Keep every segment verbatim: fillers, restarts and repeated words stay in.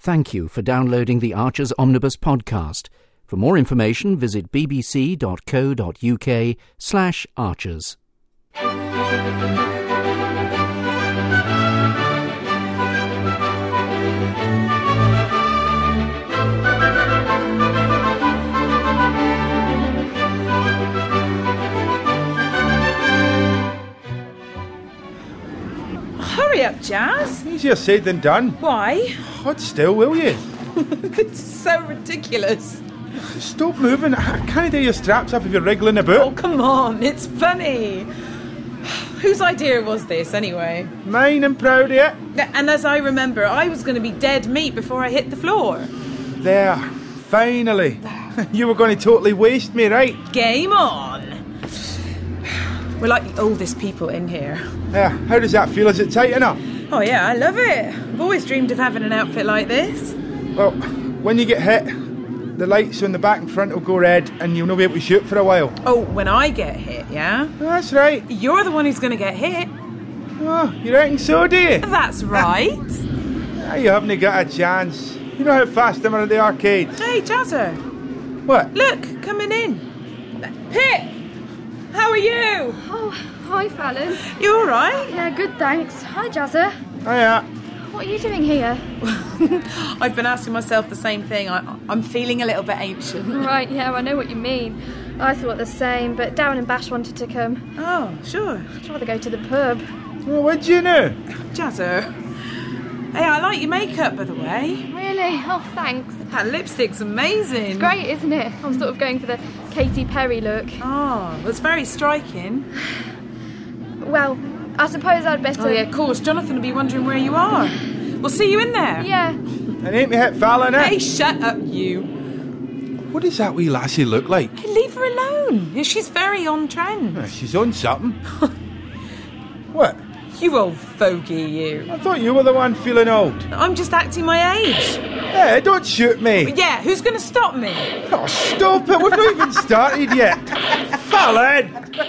Thank you for downloading the Archers Omnibus podcast. For more information, visit bbc.co.uk slash archers. Hurry up, Jazz. Easier said than done. Why? Hold still, will you? It's so ridiculous. Stop moving. I can't do your straps up if you're wriggling about. Oh, come on. It's funny. Whose idea was this, anyway? Mine, and proud of it. And as I remember, I was going to be dead meat before I hit the floor. There. Finally. You were going to totally waste me, right? Game on. We're like the oldest people in here. Yeah, how does that feel? Is it tight enough? Oh, yeah, I love it. I've always dreamed of having an outfit like this. Well, when you get hit, the lights on the back and front will go red and you'll not be able to shoot for a while. Oh, when I get hit, yeah? That's right. You're the one who's going to get hit. Oh, you reckon so, do you? That's right. Ah, you haven't got a chance. You know how fast I'm at the arcades. Hey, Jazzer. What? Look, coming in. Pip! How are you? Oh, hi, Fallon. You all right? Yeah, good, thanks. Hi, Jazzer. Hiya. What are you doing here? I've been asking myself the same thing. I, I'm feeling a little bit ancient. Right, yeah, I know what you mean. I thought the same, but Darren and Bash wanted to come. Oh, sure. I'd rather go to the pub. Well, what'd you know? Jazzer. Hey, I like your makeup, by the way. Really? Oh, thanks. That lipstick's amazing. It's great, isn't it? I'm sort of going for the Katy Perry look. Oh, that's very striking. Well, I suppose I'd better... Oh, yeah, of course. Jonathan will be wondering where you are. We'll see you in there. Yeah. And ain't me hit Fallon, eh? Hey, shut up, you. What does that wee lassie look like? Hey, leave her alone. Yeah, she's very on trend. Ah, she's on something. What? You old fogey, you. I thought you were the one feeling old. I'm just acting my age. Hey, don't shoot me. Yeah, who's going to stop me? Oh, stop it. We've not even started yet. Fallon!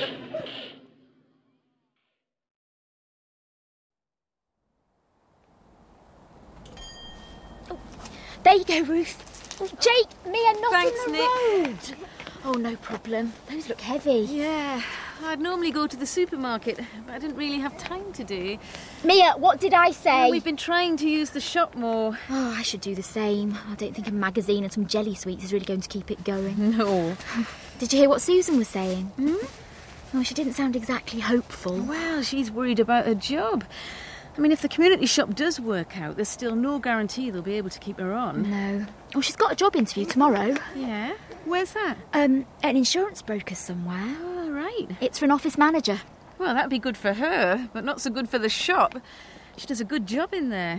There you go, Ruth. Oh, Jake, Mia, not Thanks, in the Nick. road. Oh, no problem. Those look heavy. Yeah, I'd normally go to the supermarket, but I didn't really have time today. Mia, what did I say? Well, we've been trying to use the shop more. Oh, I should do the same. I don't think a magazine and some jelly sweets is really going to keep it going. No. Did you hear what Susan was saying? Hmm? Oh, she didn't sound exactly hopeful. Well, she's worried about her job. I mean, if the community shop does work out, there's still no guarantee they'll be able to keep her on. No. Oh, she's got a job interview tomorrow. Yeah? Where's that? Um, an insurance broker somewhere. Oh, right. It's for an office manager. Well, that'd be good for her, but not so good for the shop. She does a good job in there.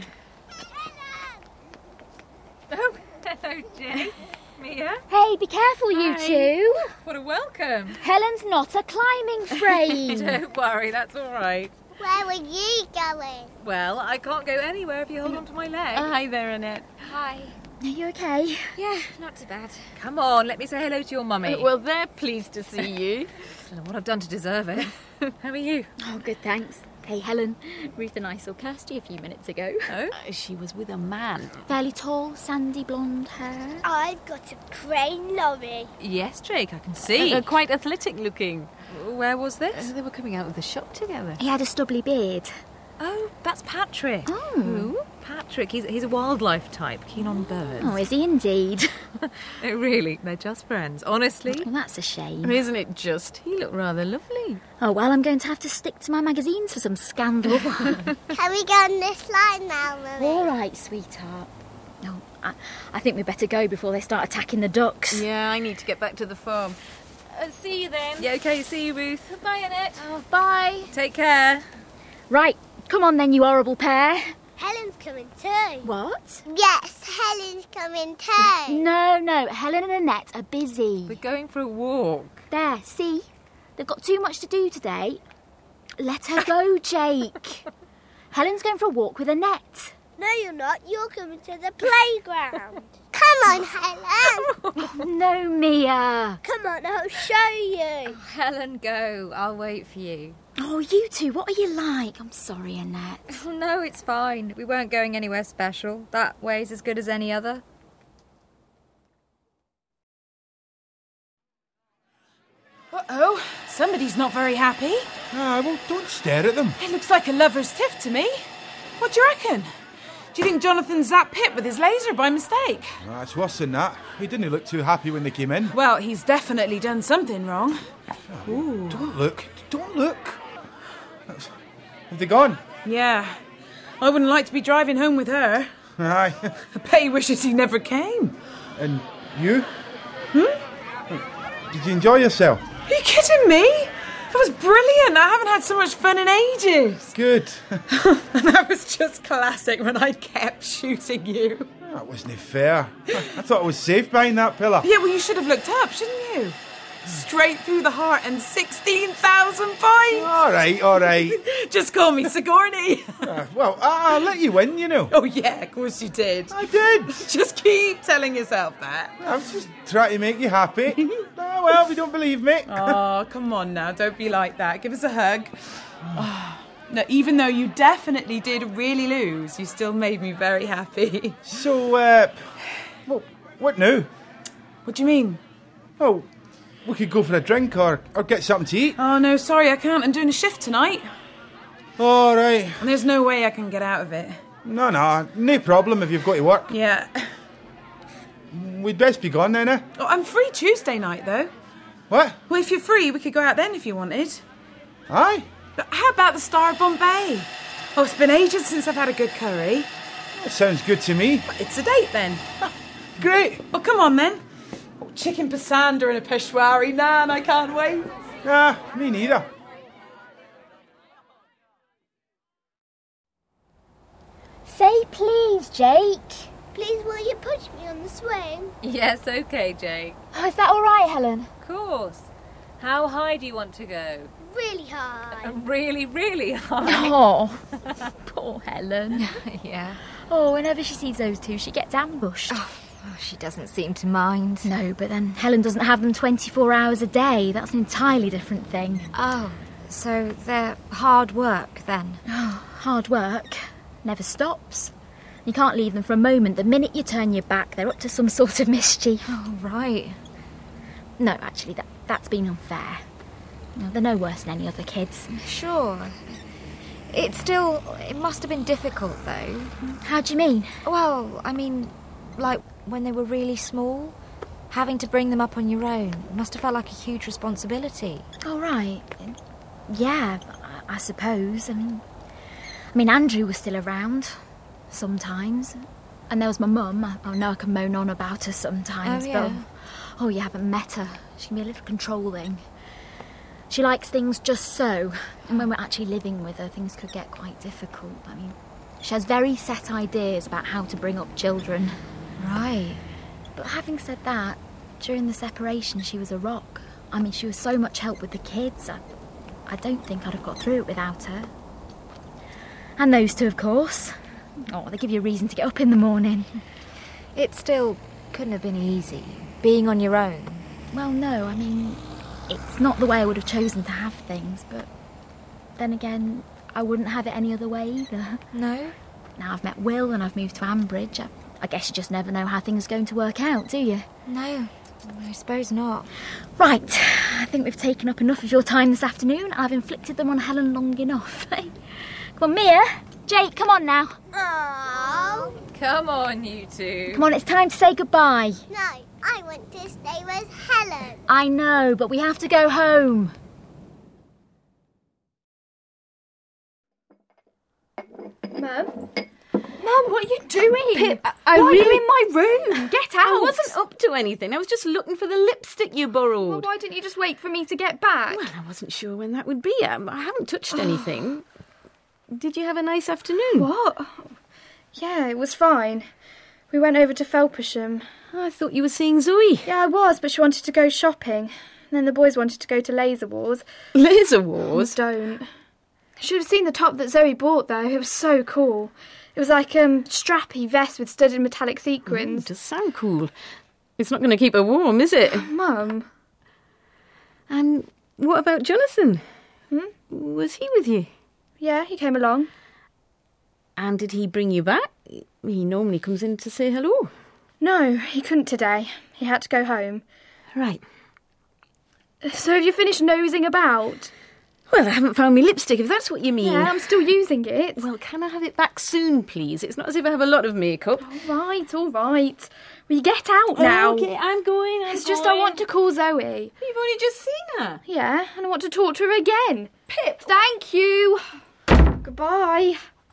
Oh, hello, Jay. Mia? Hey, be careful, you Hi. two. What a welcome. Helen's not a climbing frame. Don't worry, that's all right. Where were you going? Well, I can't go anywhere if you hold on to my leg. Hi there, Annette. Hi. Are you okay? Yeah, not too bad. Come on, let me say hello to your mummy. Uh, well, they're pleased to see you. I don't know what I've done to deserve it. How are you? Oh, good, thanks. Hey, Helen. Ruth and I saw Kirsty a few minutes ago. Oh? Uh, she was with a man. Fairly tall, sandy blonde hair. I've got a crane lorry. Yes, Drake, I can see. Uh, quite athletic looking. Where was this? Uh, they were coming out of the shop together. He had a stubbly beard. Oh, that's Patrick. Oh. Who? Patrick. He's, he's a wildlife type, keen on birds. Oh, is he indeed? Oh, really? They're just friends, honestly. Well, that's a shame. Isn't it just? He looked rather lovely. Oh, well, I'm going to have to stick to my magazines for some scandal. Can we go on this line now, Mummy? All right, sweetheart. Oh, I, I think we better go before they start attacking the ducks. Yeah, I need to get back to the farm. Uh, see you then. Yeah, okay, see you, Ruth. Bye, Annette. Oh, bye. Take care. Right, come on then, you horrible pair. Helen's coming too. What? Yes, Helen's coming too. No, no, Helen and Annette are busy. We're going for a walk. There, see? They've got too much to do today. Let her go, Jake. Helen's going for a walk with Annette. No, you're not. You're coming to the playground. Come on, Helen. No, Mia. Come on, I'll show you. Helen, go. I'll wait for you. Oh, you two, what are you like? I'm sorry, Annette. Oh, no, it's fine. We weren't going anywhere special. That way's as good as any other. Uh-oh, somebody's not very happy. Ah, well, don't stare at them. It looks like a lover's tiff to me. What do you reckon? Do you think Jonathan zapped Pip with his laser by mistake? Ah, it's worse than that. He didn't look too happy when they came in. Well, he's definitely done something wrong. Ooh. Don't look. Don't look. Have they gone? Yeah. I wouldn't like to be driving home with her. Aye. I bet he wishes he never came. And you? Hmm? Did you enjoy yourself? Are you kidding me? That was brilliant. I haven't had so much fun in ages. Good. And that was just classic when I kept shooting you. That wasn't fair. I thought I was safe behind that pillar. Yeah, well, you should have looked up, shouldn't you? Straight through the heart and sixteen thousand points. All right, all right. Just call me Sigourney. Uh, well, I- I'll let you win, you know. Oh, yeah, of course you did. I did. Just keep telling yourself that. I was just trying to make you happy. Oh, well, if you don't believe me. Oh, come on now. Don't be like that. Give us a hug. Oh, no, even though you definitely did really lose, you still made me very happy. So, uh, well, what now? What do you mean? Oh, we could go for a drink or, or get something to eat. Oh, no, sorry, I can't. I'm doing a shift tonight. All right. And there's no way I can get out of it. No, no, no problem if you've got to work. Yeah. We'd best be gone then, eh? Oh, I'm free Tuesday night, though. What? Well, if you're free, we could go out then if you wanted. Aye? But how about the Star of Bombay? Oh, it's been ages since I've had a good curry. That sounds good to me. It's a date, then. Great. Well, come on, then. Oh, chicken pasanda and a peshwari naan, I can't wait. Ah, me neither. Say please, Jake. Please, will you push me on the swing? Yes, OK, Jake. Oh, is that all right, Helen? Of course. How high do you want to go? Really high. Really, really high. Oh, poor Helen. Yeah. Oh, whenever she sees those two, she gets ambushed. Oh, she doesn't seem to mind. No, but then Helen doesn't have them twenty-four hours a day. That's an entirely different thing. Oh, so they're hard work, then? Oh, hard work never stops. You can't leave them for a moment. The minute you turn your back, they're up to some sort of mischief. Oh, right. No, actually, that, that's been unfair. No, they're no worse than any other kids. Sure. It's still... It must have been difficult, though. How do you mean? Well, I mean, like, when they were really small, having to bring them up on your own must have felt like a huge responsibility. Oh, right. Yeah, I, I suppose. I mean... I mean, Andrew was still around, sometimes. And there was my mum. I, I know I can moan on about her sometimes, oh, yeah. but... Oh, you haven't met her. She can be a little controlling. She likes things just so, and when we're actually living with her, things could get quite difficult. I mean, she has very set ideas about how to bring up children. Right. But having said that, during the separation, she was a rock. I mean, she was so much help with the kids. I, I don't think I'd have got through it without her. And those two, of course. Oh, they give you a reason to get up in the morning. It still couldn't have been easy, being on your own. Well, no, I mean... It's not the way I would have chosen to have things, but then again, I wouldn't have it any other way either. No? Now I've met Will and I've moved to Ambridge. I, I guess you just never know how things are going to work out, do you? No, I suppose not. Right, I think we've taken up enough of your time this afternoon. I've inflicted them on Helen long enough. Come on, Mia. Jake, come on now. Oh. Come on, you two. Come on, it's time to say goodbye. No, I want to stay with Helen. I know, but we have to go home. Mum? Mum, what are you doing? Pip, I, I why really... are you in my room? Get out. I wasn't up to anything. I was just looking for the lipstick you borrowed. Well, why didn't you just wait for me to get back? Well, I wasn't sure when that would be. I, I haven't touched anything. Did you have a nice afternoon? What? Yeah, it was fine. We went over to Felpersham. I thought you were seeing Zoe. Yeah, I was, but she wanted to go shopping. And then the boys wanted to go to Laser Wars. Laser Wars? Don't. Should have seen the top that Zoe bought, though. It was so cool. It was like a um, strappy vest with studded metallic sequins. Ooh, does sound cool. It's not going to keep her warm, is it? Mum. And what about Jonathan? Hmm? Was he with you? Yeah, he came along. And did he bring you back? He normally comes in to say hello. No, he couldn't today. He had to go home. Right. So have you finished nosing about? Well, I haven't found my lipstick, if that's what you mean. Yeah, I'm still using it. Well, can I have it back soon, please? It's not as if I have a lot of makeup. All right, all right. Will you get out now? Oh, okay, I'm going. I'm It's just going. I want to call Zoe. You've only just seen her. Yeah, and I want to talk to her again. Pip. Thank you. Goodbye.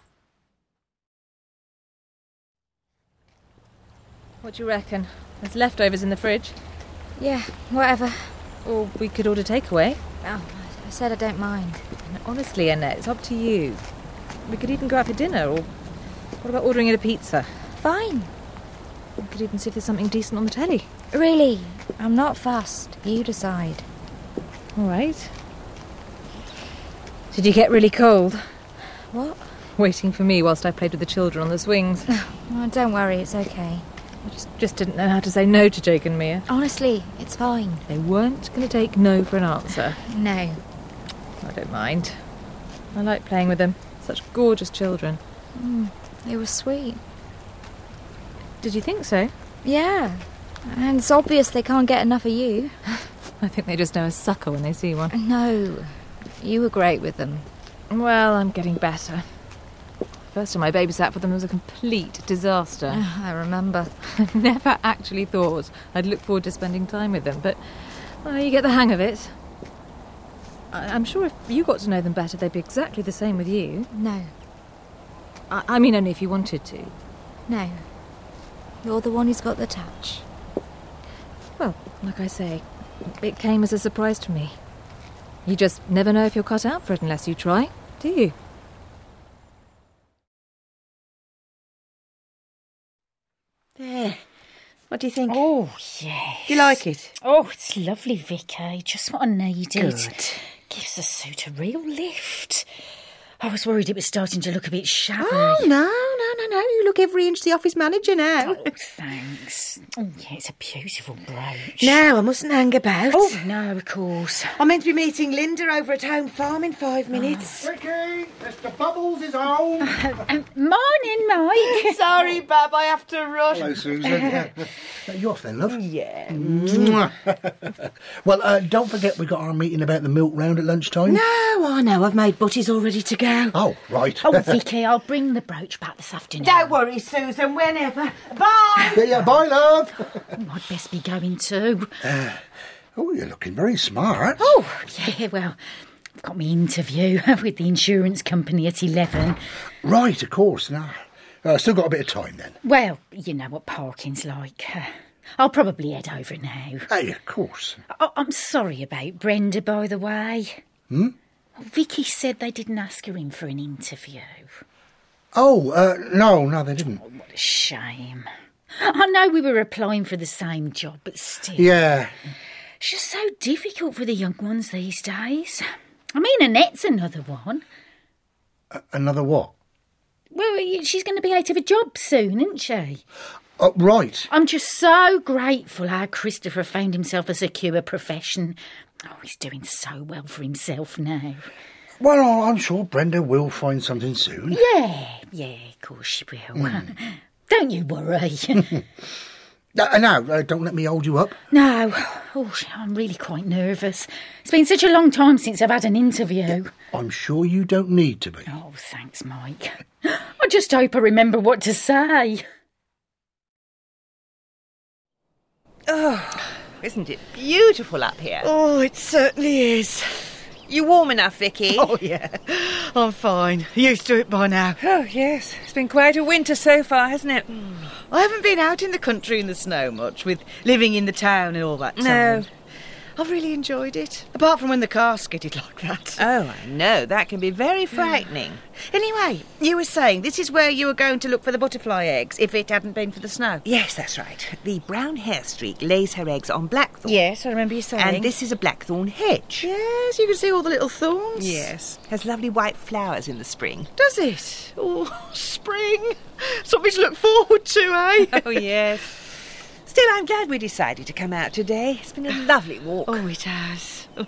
What do you reckon? There's leftovers in the fridge. Yeah, whatever. Or we could order takeaway. Oh, I said I don't mind. Honestly, Annette, it's up to you. We could even go out for dinner, or what about ordering in a pizza? Fine. We could even see if there's something decent on the telly. Really, I'm not fussed. You decide. All right. Did you get really cold? What? Waiting for me whilst I played with the children on the swings. Oh, don't worry, it's okay. I just, just didn't know how to say no to Jake and Mia. Honestly, it's fine. They weren't going to take no for an answer. No. I don't mind. I like playing with them. Such gorgeous children. Mm, they were sweet. Did you think so? Yeah. And it's obvious they can't get enough of you. I think they just know a sucker when they see one. No. You were great with them. Well, I'm getting better. First time I babysat for them was a complete disaster. I remember. I never actually thought I'd look forward to spending time with them, but well, you get the hang of it. I- I'm sure if you got to know them better, they'd be exactly the same with you. No. I, I mean, only if you wanted to. No. You're the one who's got the touch. Well, like I say, it came as a surprise to me. You just never know if you're cut out for it unless you try, do you? There. What do you think? Oh, yes. Do you like it? Oh, it's lovely, Vicky. Just what I needed. Good. Gives the suit a real lift. I was worried it was starting to look a bit shabby. Oh, no, no, no, no. You look every inch the office manager now. Oh, thanks. Oh, yeah, it's a beautiful brooch. Now, I mustn't hang about. Oh, no, of course. I'm meant to be meeting Linda over at Home Farm in five minutes. Vicky, Mister Bubbles is home. Um, morning, Mike. Sorry, Bab, I have to rush. Hello, Susan. You off then, love? Yeah. Well, uh, don't forget we got our meeting about the milk round at lunchtime. No, I know. I've made butties all ready to go. Oh, right. Oh, Vicky, I'll bring the brooch back this afternoon. Don't worry, Susan. Whenever. Bye. Yeah, yeah, bye, love. Oh, I'd best be going too. Uh, oh, you're looking very smart. Oh, yeah, well, I've got my interview with the insurance company at eleven. Right, of course. Now, uh, still got a bit of time then. Well, you know what parking's like. Uh, I'll probably head over now. Hey, of course. Oh, I'm sorry about Brenda, by the way. Hmm? Vicky said they didn't ask her in for an interview. Oh, uh, no, no, they didn't. Oh, what a shame. I know we were applying for the same job, but still. Yeah. It's just so difficult for the young ones these days. I mean, Annette's another one. Uh, another what? Well, she's going to be out of a job soon, isn't she? Oh, right. I'm just so grateful how Christopher found himself a secure profession. Oh, he's doing so well for himself now. Well, I'm sure Brenda will find something soon. Yeah, yeah, of course she will. Mm. Don't you worry. uh, now, uh, don't let me hold you up. No. Oh, I'm really quite nervous. It's been such a long time since I've had an interview. I'm sure you don't need to be. Oh, thanks, Mike. I just hope I remember what to say. Oh, isn't it beautiful up here? Oh, it certainly is. You warm enough, Vicky? Oh, yeah. I'm fine. Used to it by now. Oh, yes. It's been quite a winter so far, hasn't it? Mm. I haven't been out in the country in the snow much, with living in the town and all that time. No. I've really enjoyed it, apart from when the car skidded like that. Oh, I know. That can be very frightening. Anyway, you were saying this is where you were going to look for the butterfly eggs if it hadn't been for the snow. Yes, that's right. The brown hair streak lays her eggs on blackthorn. Yes, I remember you saying. And this is a blackthorn hedge. Yes, you can see all the little thorns. Yes. Has lovely white flowers in the spring. Does it? Oh, spring. Something to look forward to, eh? Oh, yes. Still, I'm glad we decided to come out today. It's been a lovely walk. Oh, it has.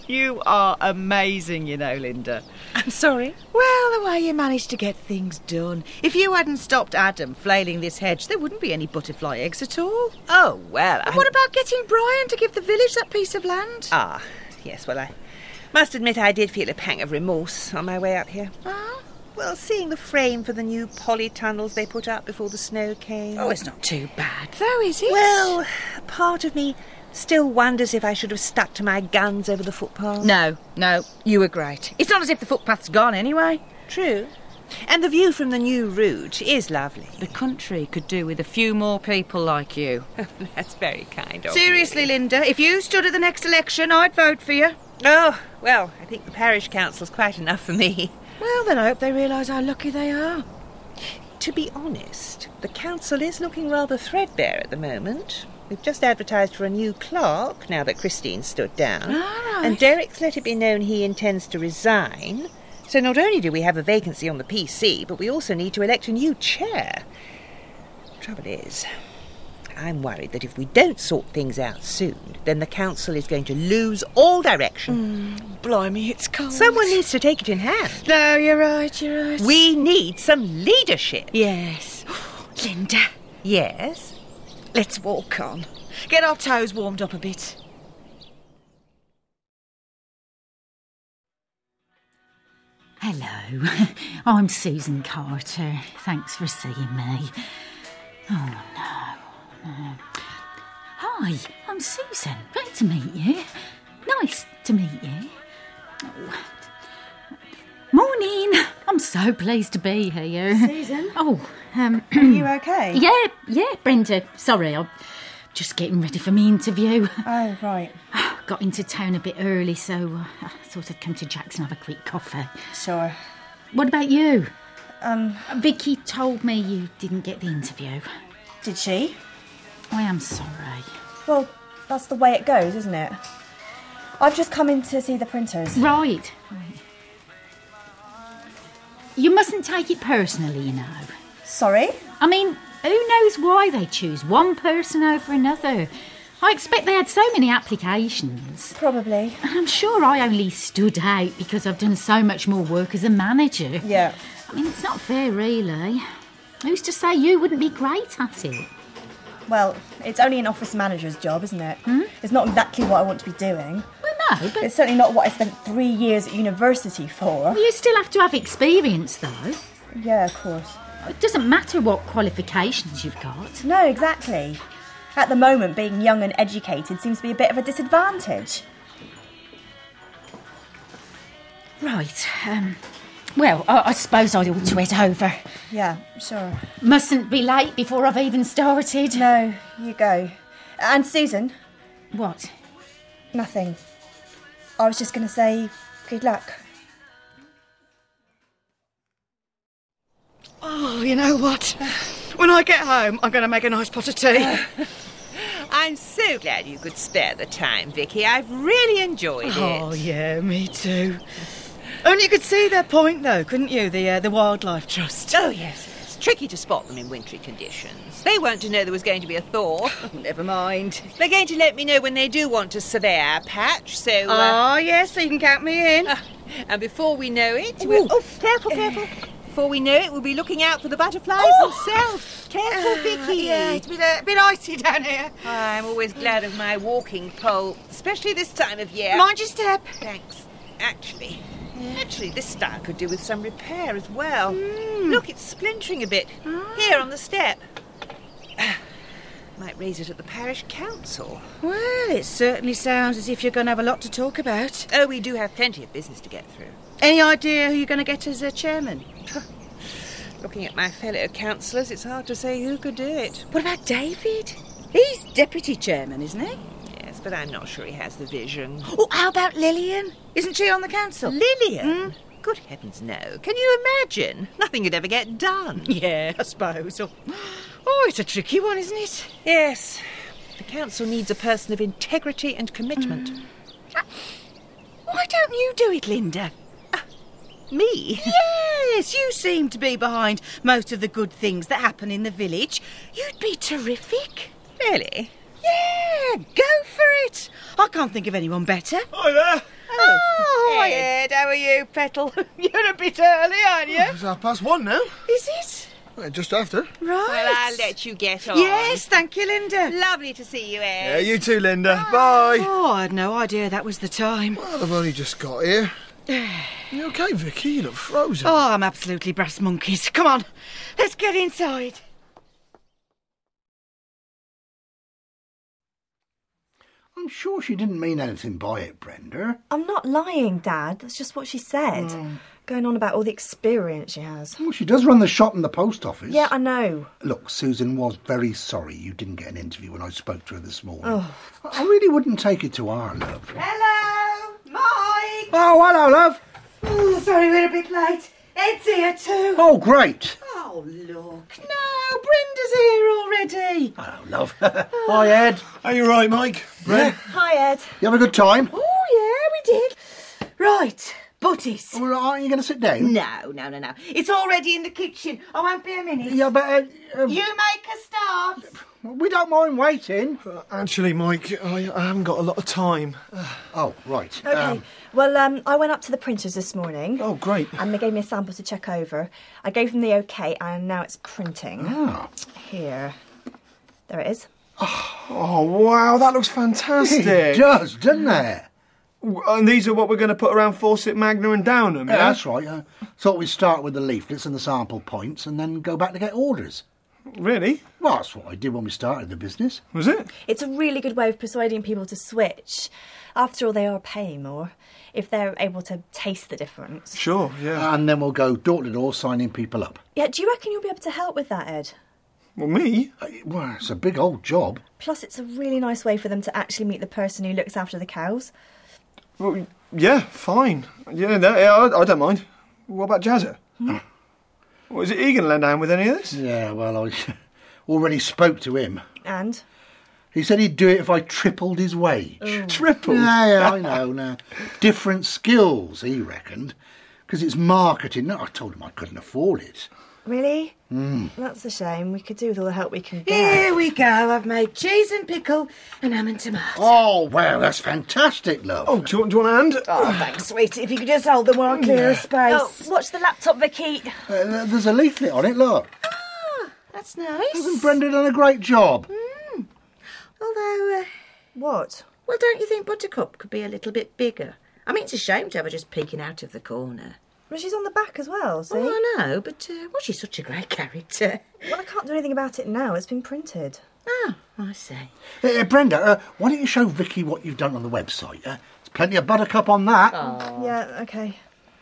You are amazing, you know, Linda. I'm sorry? Well, the way you managed to get things done. If you hadn't stopped Adam flailing this hedge, there wouldn't be any butterfly eggs at all. Oh, well, And I... what about getting Brian to give the village that piece of land? Ah, yes, well, I must admit I did feel a pang of remorse on my way up here. Ah? Well, seeing the frame for the new polytunnels they put up before the snow came. Oh, it's not too bad, though, is it? Well, part of me still wonders if I should have stuck to my guns over the footpath. No, no, you were great. It's not as if the footpath's gone anyway. True. And the view from the new route is lovely. The country could do with a few more people like you. That's very kind of Seriously, you. Linda, if you stood at the next election, I'd vote for you. Oh, well, I think the parish council's quite enough for me. Well, then I hope they realise how lucky they are. To be honest, the council is looking rather threadbare at the moment. We've just advertised for a new clerk, now that Christine's stood down. All right. And Derek's let it be known he intends to resign. So not only do we have a vacancy on the P C, but we also need to elect a new chair. Trouble is, I'm worried that if we don't sort things out soon, then the council is going to lose all direction. Mm, blimey, it's cold. Someone needs to take it in hand. No, you're right, you're right. We need some leadership. Yes. Linda. Yes? Let's walk on. Get our toes warmed up a bit. Hello, I'm Susan Carter. Thanks for seeing me. Oh, no. no. Hi, I'm Susan. Great to meet you. Nice to meet you. Oh. Morning. I'm so pleased to be here. Susan? Oh, um... Are you okay? Yeah, yeah, Brenda. Sorry, I'm just getting ready for my interview. Oh, right. Got into town a bit early, so uh, I thought I'd come to Jack's and have a quick coffee. Sure. What about you? Um... Vicky told me you didn't get the interview. Did she? I am sorry. Well, that's the way it goes, isn't it? I've just come in to see the printers. Right. right. You mustn't take it personally, you know. Sorry? I mean, who knows why they choose one person over another? I expect they had so many applications. Probably. And I'm sure I only stood out because I've done so much more work as a manager. Yeah. I mean, it's not fair, really. Who's to say you wouldn't be great at it? Well, it's only an office manager's job, isn't it? Hmm? It's not exactly what I want to be doing. Well, no, but... It's certainly not what I spent three years at university for. Well, you still have to have experience, though. Yeah, of course. It doesn't matter what qualifications you've got. No, exactly. At the moment, being young and educated seems to be a bit of a disadvantage. Right, um... well, I, I suppose I ought to head over. Yeah, sure. Mustn't be late before I've even started. No, you go. And Susan? What? Nothing. I was just going to say good luck. Oh, you know what? When I get home, I'm going to make a nice pot of tea. Uh, I'm so glad you could spare the time, Vicky. I've really enjoyed it. Oh, yeah, me too. Only you could see their point, though, couldn't you? The uh, the Wildlife Trust. Oh, yes. It's tricky to spot them in wintry conditions. They weren't to know there was going to be a thaw. Oh, never mind. They're going to let me know when they do want to survey our patch, so... Oh, uh, uh, yes, so you can count me in. Uh, and before we know it... We'll... Oh, careful, careful. Before we know it, we'll be looking out for the butterflies oh. themselves. Careful, uh, Vicky. Yeah, it's been a bit icy down here. I'm always glad of my walking pole, especially this time of year. Mind your step. Thanks. Actually... Actually, this style could do with some repair as well. Mm. Look, it's splintering a bit. Ah. Here on the step. Might raise it at the parish council. Well, it certainly sounds as if you're going to have a lot to talk about. Oh, we do have plenty of business to get through. Any idea who you're going to get as a chairman? Looking at my fellow councillors, it's hard to say who could do it. What about David? He's deputy chairman, isn't he? Yes, but I'm not sure he has the vision. Oh, how about Lillian? Isn't she on the council? Lillian? Mm? Good heavens, no. Can you imagine? Nothing could ever get done. Yeah, I suppose. Oh, oh, it's a tricky one, isn't it? Yes. The council needs a person of integrity and commitment. Mm. Uh, why don't you do it, Linda? Uh, me? Yes, you seem to be behind most of the good things that happen in the village. You'd be terrific. Really? Yeah, go for it. I can't think of anyone better. Hi there. Oh, oh hi, Ed. How are you, Petal? You're a bit early, aren't you? It's half past one now. Is it? Well, just after. Right. Well, I'll let you get on. Yes, thank you, Linda. Lovely to see you, Ed. Yeah, you too, Linda. Bye. Oh, I had no idea that was the time. Well, I've only just got here. You okay, Vicky? You look frozen. Oh, I'm absolutely brass monkeys. Come on, let's get inside. I'm sure she didn't mean anything by it, Brenda. I'm not lying, Dad. That's just what she said. Mm. Going on about all the experience she has. Well, she does run the shop and the post office. Yeah, I know. Look, Susan was very sorry you didn't get an interview when I spoke to her this morning. Oh. I really wouldn't take it to our love. Hello, Mike. Oh, hello, love. Oh, sorry we're a bit late. Ed's here too. Oh, great. Oh, look. No, Brenda's here already. Hello, love. Hi, Ed. Are you right, Mike? Brent? Yeah. Hi, Ed. You have a good time? Oh, yeah, we did. Right, butties. Well, aren't you going to sit down? No, no, no, no. It's already in the kitchen. I won't be a minute. Yeah, but... Uh, uh, You make a start. we don't mind waiting. Uh, actually, Mike, I, I haven't got a lot of time. Oh, right. Okay. Um, well, um, I went up to the printers this morning. Oh, great. And they gave me a sample to check over. I gave them the OK, and now it's printing. Ah. Here. There it is. Oh, wow, that looks fantastic. It does, doesn't it? And these are what we're going to put around Fawcett, Magna and Downham, yeah? Yeah, that's right. Uh, thought we'd start with the leaflets and the sample points and then go back to get orders. Really? Well, that's what I did when we started the business. Was it? It's a really good way of persuading people to switch. After all, they are paying more if they're able to taste the difference. Sure, yeah. And then we'll go door to door signing people up. Yeah, do you reckon you'll be able to help with that, Ed? Well, me? Uh, well, it's a big old job. Plus, it's a really nice way for them to actually meet the person who looks after the cows. Well, yeah, fine. Yeah, no, yeah I, I don't mind. What about Jazza? Hmm? Well, is he going to lend a hand with any of this? Yeah, well, I already spoke to him. And? He said he'd do it if I tripled his wage. Oh. Tripled? Yeah, yeah, I know, now. Different skills, he reckoned. Because it's marketing. No, I told him I couldn't afford it. Really? Mm. That's a shame. We could do with all the help we can get. Here we go. I've made cheese and pickle and ham and tomato. Oh, well, that's fantastic, love. Oh, do you, do you want a hand? Oh, thanks, sweetie. If you could just hold them while I clear a space. Oh, watch the laptop, Vicky. Uh, there's a leaflet on it, look. Ah, that's nice. Hasn't Brenda done a great job? Mm. Although... Uh, what? Well, don't you think Buttercup could be a little bit bigger? I mean, it's a shame to have her just peeking out of the corner. Well, she's on the back as well, see? Oh, I know, but, uh, well, she's such a great character. Well, I can't do anything about it now. It's been printed. Oh, I see. Uh, Brenda, uh, why don't you show Vicky what you've done on the website? Uh, there's plenty of Buttercup on that. Oh. Yeah, OK.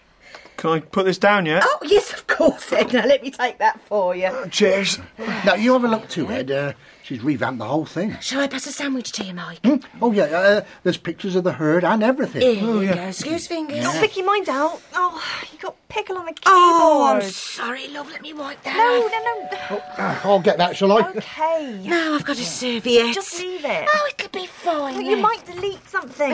Can I put this down yet? Oh, yes, of course, Ed. Now, let me take that for you. Uh, cheers. Now, you have a look too, Ed. Uh, she's revamped the whole thing. Shall I pass a sandwich to you, Mike? Hmm? Oh, yeah, uh, there's pictures of the herd and everything. Here Oh, you yeah. go. Excuse fingers. Yeah. Oh, Vicky, mind out. Oh, you got pickle on the keyboard. Oh, I'm sorry, love. Let me wipe that No, off. no, no. Oh, uh, I'll get that, shall I? OK. No, I've got a serviette. Just leave it. Oh, it'll be fine. Well, then. you might delete something.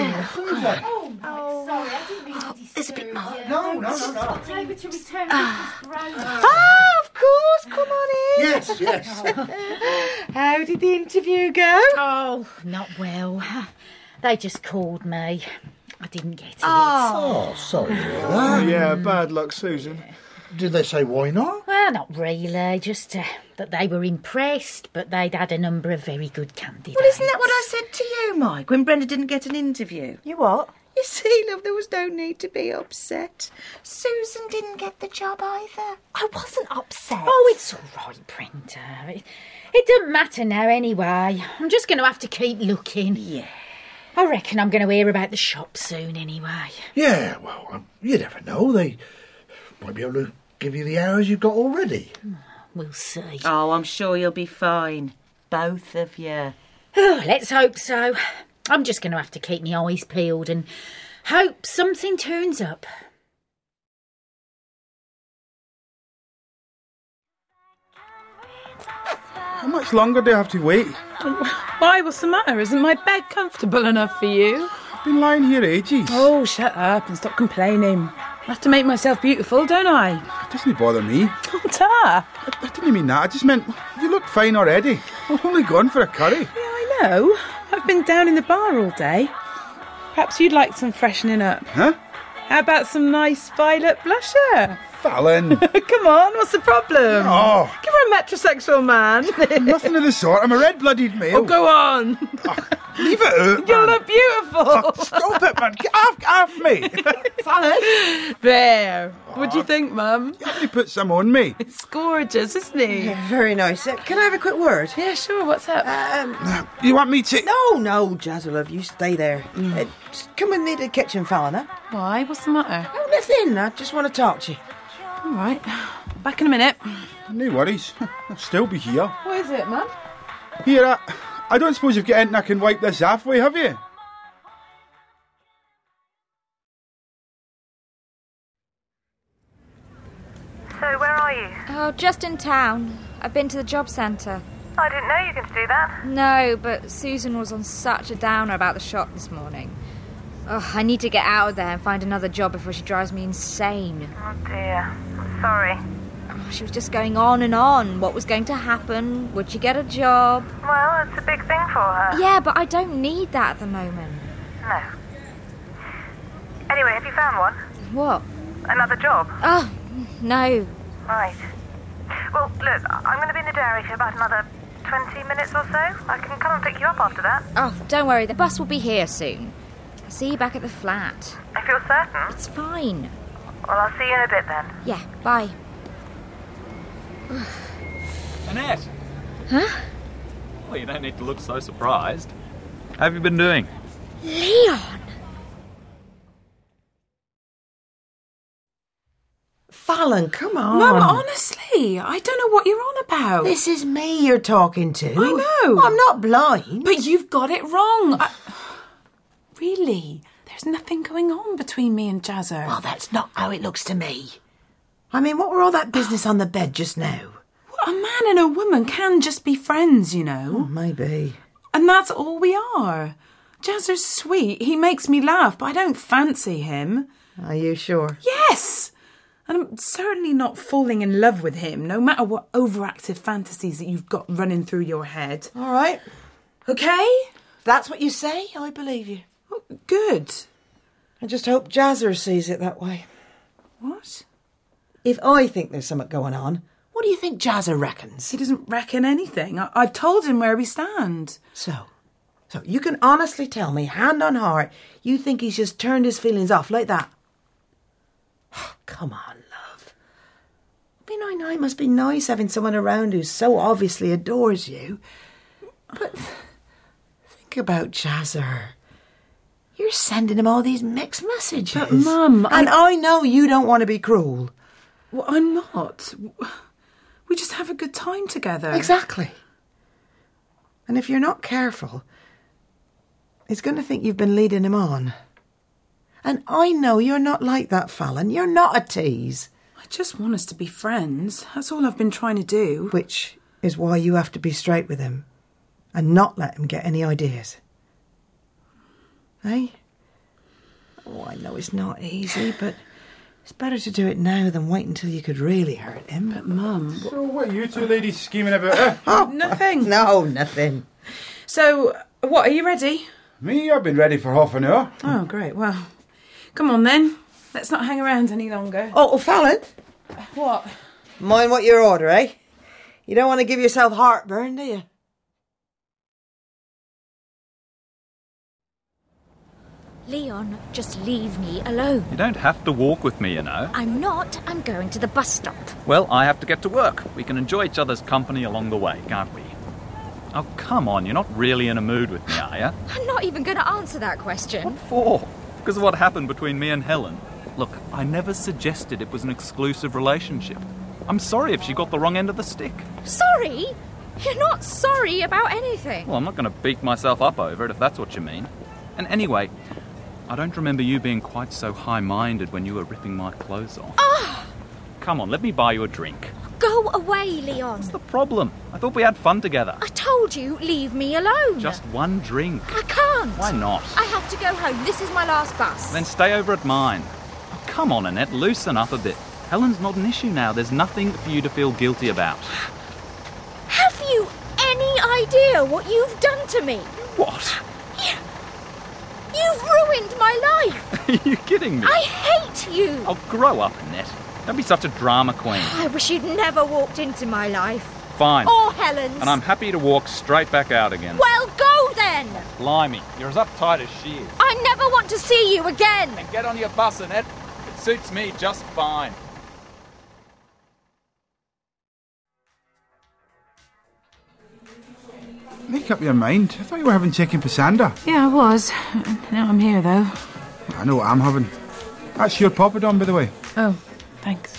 Oh, oh, sorry, I didn't mean to disturb There's a bit more. you. No, no, no, no. Popped over to return Missus Brown. Ah, of course. Come on in. Yes, yes. How did the interview go? Oh, not well. They just called me. I didn't get it. Oh, sorry to hear Oh, that. yeah, bad luck, Susan. Did they say why not? Well, not really. Just uh, that they were impressed, but they'd had a number of very good candidates. Well, isn't that what I said to you, Mike, when Brenda didn't get an interview? You what? You see, love, there was no need to be upset. Susan didn't get the job either. I wasn't upset. Oh, it's all right, Brenda. It, it doesn't matter now anyway. I'm just going to have to keep looking. Yeah. I reckon I'm going to hear about the shop soon anyway. Yeah, well, um, you never know. They might be able to give you the hours you've got already. We'll see. Oh, I'm sure you'll be fine. Both of you. Oh, let's hope so. I'm just going to have to keep my eyes peeled and hope something turns up. How much longer do I have to wait? Why, what's the matter? Isn't my bed comfortable enough for you? I've been lying here ages. Oh, shut up and stop complaining. I have to make myself beautiful, don't I? It doesn't bother me. Oh, ta! I, I didn't mean that. I just meant you look fine already. I've only gone for a curry. Yeah, I know. I've been down in the bar all day. Perhaps you'd like some freshening up. Huh? How about some nice violet blusher? Fallon. Come on, what's the problem? Oh. Give her a metrosexual man. Nothing of the sort. I'm a red-blooded male. Oh, go on. Oh, leave it out, You man. look beautiful. Oh, stop it, man. Get off, off me. Fallon. There. What do you think, Mum? You have to put some on me. It's gorgeous, isn't he? Yeah, very nice. Uh, can I have a quick word? Yeah, sure. What's up? Um, You want me to... no, no, Jazzer, love, you stay there. Uh, just come with me to the kitchen, Fallon, huh? Why? What's the matter? Oh, nothing. I just want to talk to you. All right. Back in a minute. No worries. I'll still be here. What is it, Mum? Here, I, I don't suppose you've got anything I can wipe this halfway, have you? So, where are you? Oh, just in town. I've been to the job centre. I didn't know you could do that. No, but Susan was on such a downer about the shop this morning. Oh, I need to get out of there and find another job before she drives me insane. Oh dear. I'm sorry. Oh, she was just going on and on. What was going to happen? Would she get a job? Well, it's a big thing for her. Yeah, but I don't need that at the moment. No. Anyway, have you found one? What? Another job? Oh, no. Right. Well, look, I'm going to be in the dairy for about another twenty minutes or so. I can come and pick you up after that. Oh, don't worry. The bus will be here soon. I'll see you back at the flat. I feel certain. It's fine. Well, I'll see you in a bit then. Yeah, bye. Annette! Huh? Well, you don't need to look so surprised. How have you been doing? Leon! Fallon, come on. Mum, honestly, I don't know what you're on about. This is me you're talking to. I know. I'm not blind. But you've got it wrong. I... Really? There's nothing going on between me and Jazzer. Well, that's not how it looks to me. I mean, what were all that business on the bed just now? A man and a woman can just be friends, you know. Oh, maybe. And that's all we are. Jazzer's sweet. He makes me laugh, but I don't fancy him. Are you sure? Yes! And I'm certainly not falling in love with him, no matter what overactive fantasies that you've got running through your head. All right. Okay? If that's what you say, I believe you. Oh, good. I just hope Jazzer sees it that way. What? If I think there's something going on, what do you think Jazzer reckons? He doesn't reckon anything. I- I've told him where we stand. So, so you can honestly tell me, hand on heart, you think he's just turned his feelings off like that? Oh, come on, love. I mean, I know it must be nice having someone around who so obviously adores you. But think about Jazzer. You're sending him all these mixed messages. But, Mum, And I... I know you don't want to be cruel. Well, I'm not. We just have a good time together. Exactly. And if you're not careful, he's going to think you've been leading him on. And I know you're not like that, Fallon. You're not a tease. I just want us to be friends. That's all I've been trying to do. Which is why you have to be straight with him and not let him get any ideas. Eh? Oh, I know it's not easy, but it's better to do it now than wait until you could really hurt him. But, Mum... So what are you two ladies scheming about? Eh? Oh, nothing. No, nothing. So, what, are you ready? Me? I've been ready for half an hour. Oh, great. Well, come on then. Let's not hang around any longer. Oh, Fallon. What? Mind what your order, eh? You don't want to give yourself heartburn, do you? Leon, just leave me alone. You don't have to walk with me, you know. I'm not. I'm going to the bus stop. Well, I have to get to work. We can enjoy each other's company along the way, can't we? Oh, come on, you're not really in a mood with me, are you? I'm not even going to answer that question. What for? Because of what happened between me and Helen. Look, I never suggested it was an exclusive relationship. I'm sorry if she got the wrong end of the stick. Sorry? You're not sorry about anything. Well, I'm not going to beat myself up over it if that's what you mean. And anyway, I don't remember you being quite so high-minded when you were ripping my clothes off. Oh! Come on, let me buy you a drink. Go away, Leon. What's the problem? I thought we had fun together. I told you, leave me alone. Just one drink. I can't. Why not? I have to go home. This is my last bus. Then stay over at mine. Oh, come on, Annette, loosen up a bit. Helen's not an issue now. There's nothing for you to feel guilty about. Have you any idea what you've done to me? What? You've ruined my life! Are you kidding me? I hate you! Oh, grow up, Annette. Don't be such a drama queen. I wish you'd never walked into my life. Fine. Or Helen's. And I'm happy to walk straight back out again. Well, go then! Blimey, you're as uptight as she is. I never want to see you again! And get on your bus, Annette. It suits me just fine. Make up your mind. I thought you were having chicken pasanda. Yeah, I was. Now I'm here, though. I know what I'm having. That's your poppadom, by the way. Oh, thanks.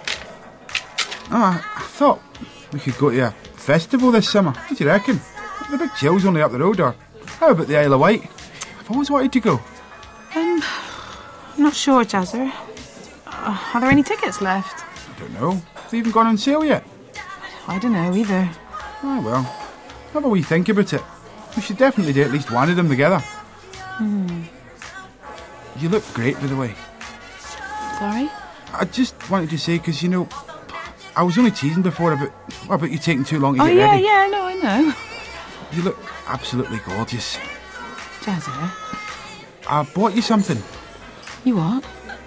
Oh, I, I thought we could go to a festival this summer. What do you reckon? The Big Chill's only up the road, or how about the Isle of Wight? I've always wanted to go. Um, I'm not sure, Jazzer. Uh, are there any tickets left? I don't know. Have they even gone on sale yet? I don't know either. Oh, well. Have a wee think about it. We should definitely do at least one of them together. Hmm. You look great, by the way. Sorry? I just wanted to say, because, you know, I was only teasing before about, about you taking too long to oh, get yeah, ready. yeah, no, I know. You look absolutely gorgeous. Jazzer? I bought you something. You what?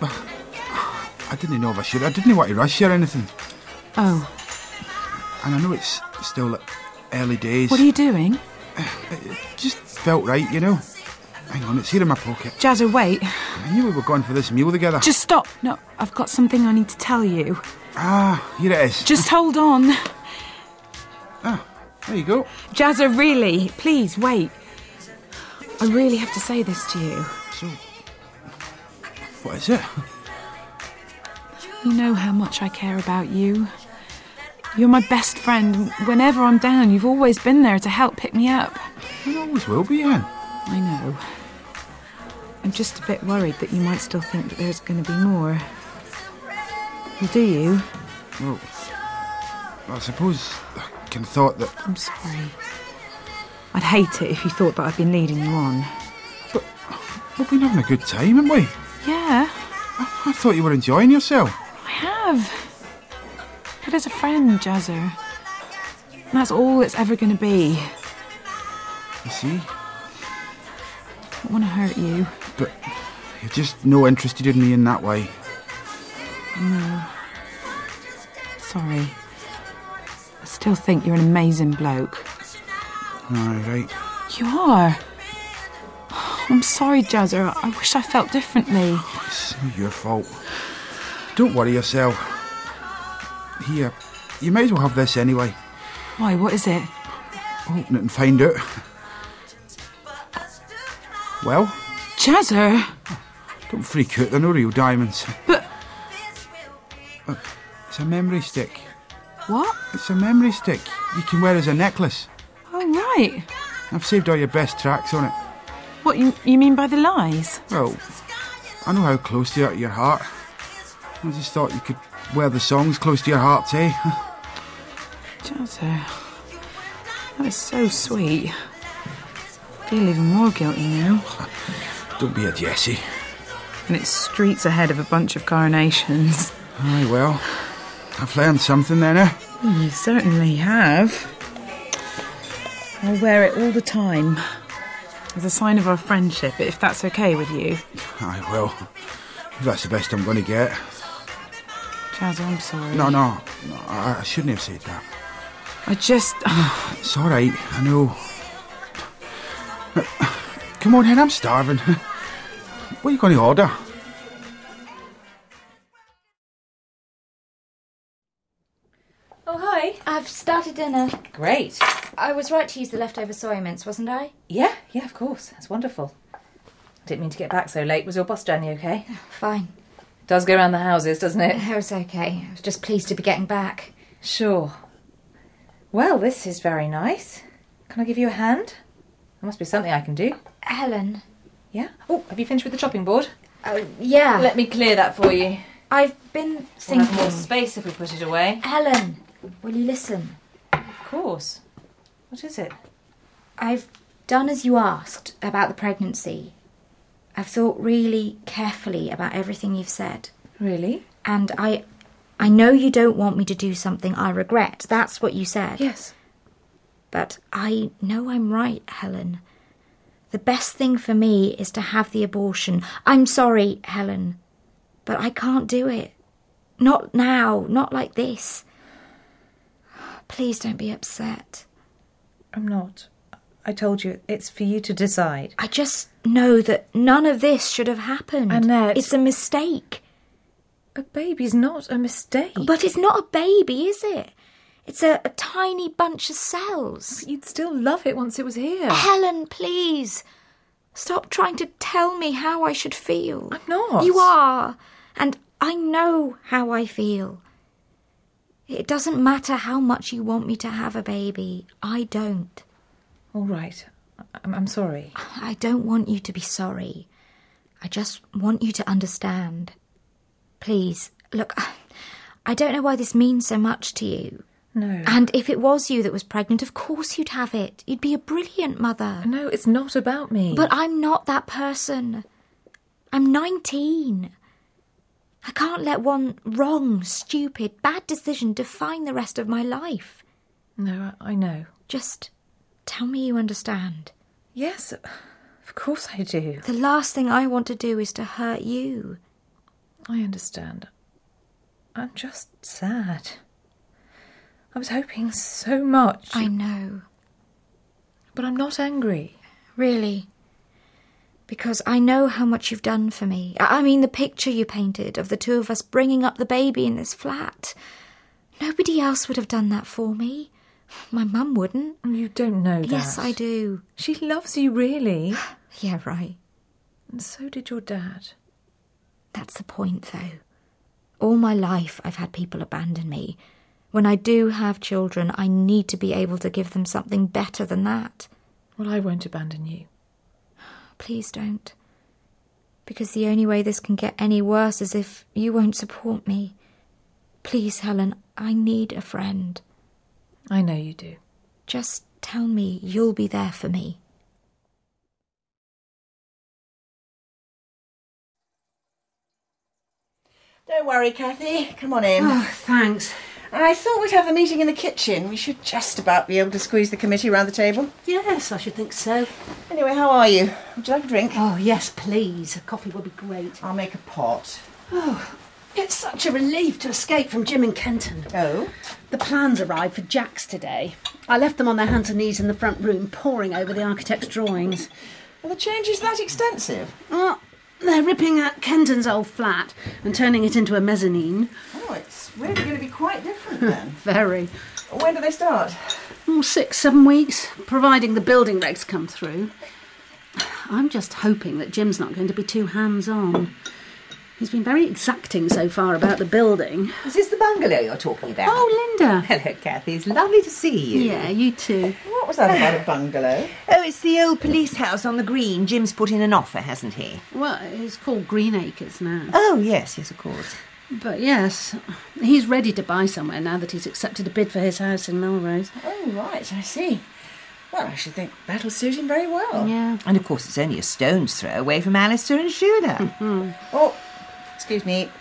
I didn't know if I should. I didn't want to rush you or anything. Oh. And I know it's still like early days. What are you doing? It just felt right, you know. Hang on, it's here in my pocket. Jazzer, wait. I knew we were going for this meal together. Just stop. No, I've got something I need to tell you. Ah, here it is. Just hold on. Ah, there you go. Jazzer, really, please, wait. I really have to say this to you. So, what is it? You know how much I care about you. You're my best friend. Whenever I'm down, you've always been there to help pick me up. You always will be, Anne. I know. I'm just a bit worried that you might still think that there's going to be more. Well, do you? Well, I suppose I can thought that... I'm sorry. I'd hate it if you thought that I'd been leading you on. But we've been having a good time, haven't we? Yeah. I, I thought you were enjoying yourself. I have. But as a friend, Jazzer. That's all it's ever going to be. You see? I don't want to hurt you. But you're just no interested in me in that way. No. Sorry. I still think you're an amazing bloke. Aye, right. You are. I'm sorry, Jazzer. I wish I felt differently. It's not your fault. Don't worry yourself. Here, you might as well have this anyway. Why, what is it? Open it and find out. Well? Jazzer! Don't freak out, they're no real diamonds. But... Uh, it's a memory stick. What? It's a memory stick you can wear as a necklace. Oh, right. I've saved all your best tracks on it. What, you, you mean by the lies? Well, I know how close they are to your heart. I just thought you could wear the songs close to your heart, eh? Jazzer, that is so sweet. I feel even more guilty now. Don't be a Jessie. And it's streets ahead of a bunch of coronations. Aye, well, I've learned something then, eh? You certainly have. I'll wear it all the time. As a sign of our friendship, if that's okay with you. Aye, well, if that's the best I'm going to get. Jazzer, I'm sorry. No, no, no, I, I shouldn't have said that. I just... It's all right, I know. Come on, Hen, I'm starving. What are you going to order? Oh, hi. I've started dinner. Great. I was right to use the leftover soy mince, wasn't I? Yeah, yeah, of course. That's wonderful. Didn't mean to get back so late. Was your boss journey okay? Fine. Does go round the houses, doesn't it? It was okay. I was just pleased to be getting back. Sure. Well, this is very nice. Can I give you a hand? There must be something I can do. Helen. Yeah? Oh, have you finished with the chopping board? Uh, yeah. Let me clear that for you. I've been thinking... We'll have more space if we put it away. Helen, will you listen? Of course. What is it? I've done as you asked about the pregnancy. I've thought really carefully about everything you've said. Really? And I... I know you don't want me to do something I regret. That's what you said. Yes. But I know I'm right, Helen. The best thing for me is to have the abortion. I'm sorry, Helen, but I can't do it. Not now, not like this. Please don't be upset. I'm not. I told you, it's for you to decide. I just know that none of this should have happened. Annette. It's a mistake. A baby's not a mistake. But it's not a baby, is it? It's a, a tiny bunch of cells. But you'd still love it once it was here. Helen, please. Stop trying to tell me how I should feel. I'm not. You are. And I know how I feel. It doesn't matter how much you want me to have a baby. I don't. All right. I'm, I'm sorry. I don't want you to be sorry. I just want you to understand. Please, look, I don't know why this means so much to you. No. And if it was you that was pregnant, of course you'd have it. You'd be a brilliant mother. No, it's not about me. But I'm not that person. I'm nineteen. I can't let one wrong, stupid, bad decision define the rest of my life. No, I, I know. Just tell me you understand. Yes, of course I do. The last thing I want to do is to hurt you. I understand. I'm just sad. I was hoping so much. I know. But I'm not angry. Really? Because I know how much you've done for me. I mean, the picture you painted of the two of us bringing up the baby in this flat. Nobody else would have done that for me. My mum wouldn't. You don't know that. Yes, I do. She loves you, really. Yeah, right. And so did your dad. That's the point, though. All my life I've had people abandon me. When I do have children, I need to be able to give them something better than that. Well, I won't abandon you. Please don't. Because the only way this can get any worse is if you won't support me. Please, Helen, I need a friend. I know you do. Just tell me you'll be there for me. Don't worry, Kathy. Come on in. Oh, thanks. I thought we'd have the meeting in the kitchen. We should just about be able to squeeze the committee round the table. Yes, I should think so. Anyway, how are you? Would you like a drink? Oh, yes, please. A coffee would be great. I'll make a pot. Oh, it's such a relief to escape from Jim and Kenton. Oh? The plans arrived for Jack's today. I left them on their hands and knees in the front room, poring over the architect's drawings. Are the changes that extensive? Oh, they're ripping out Kenton's old flat and turning it into a mezzanine. Oh, it's really going to be quite different then. Very. When do they start? Oh, six, seven weeks, providing the building regs come through. I'm just hoping that Jim's not going to be too hands-on. He's been very exacting so far about the building. Is this the bungalow you're talking about? Oh, Linda. Hello, Kathy. It's lovely to see you. Yeah, you too. What was that about a bungalow? Oh, it's the old police house on the green. Jim's put in an offer, hasn't he? Well, it's called Green Acres now. Oh, yes, yes, of course. But yes, he's ready to buy somewhere now that he's accepted a bid for his house in Melrose. Oh, right, I see. Well, I should think that'll suit him very well. Yeah. And of course it's only a stone's throw away from Alistair and Shula. Mm-hmm. Oh, excuse me.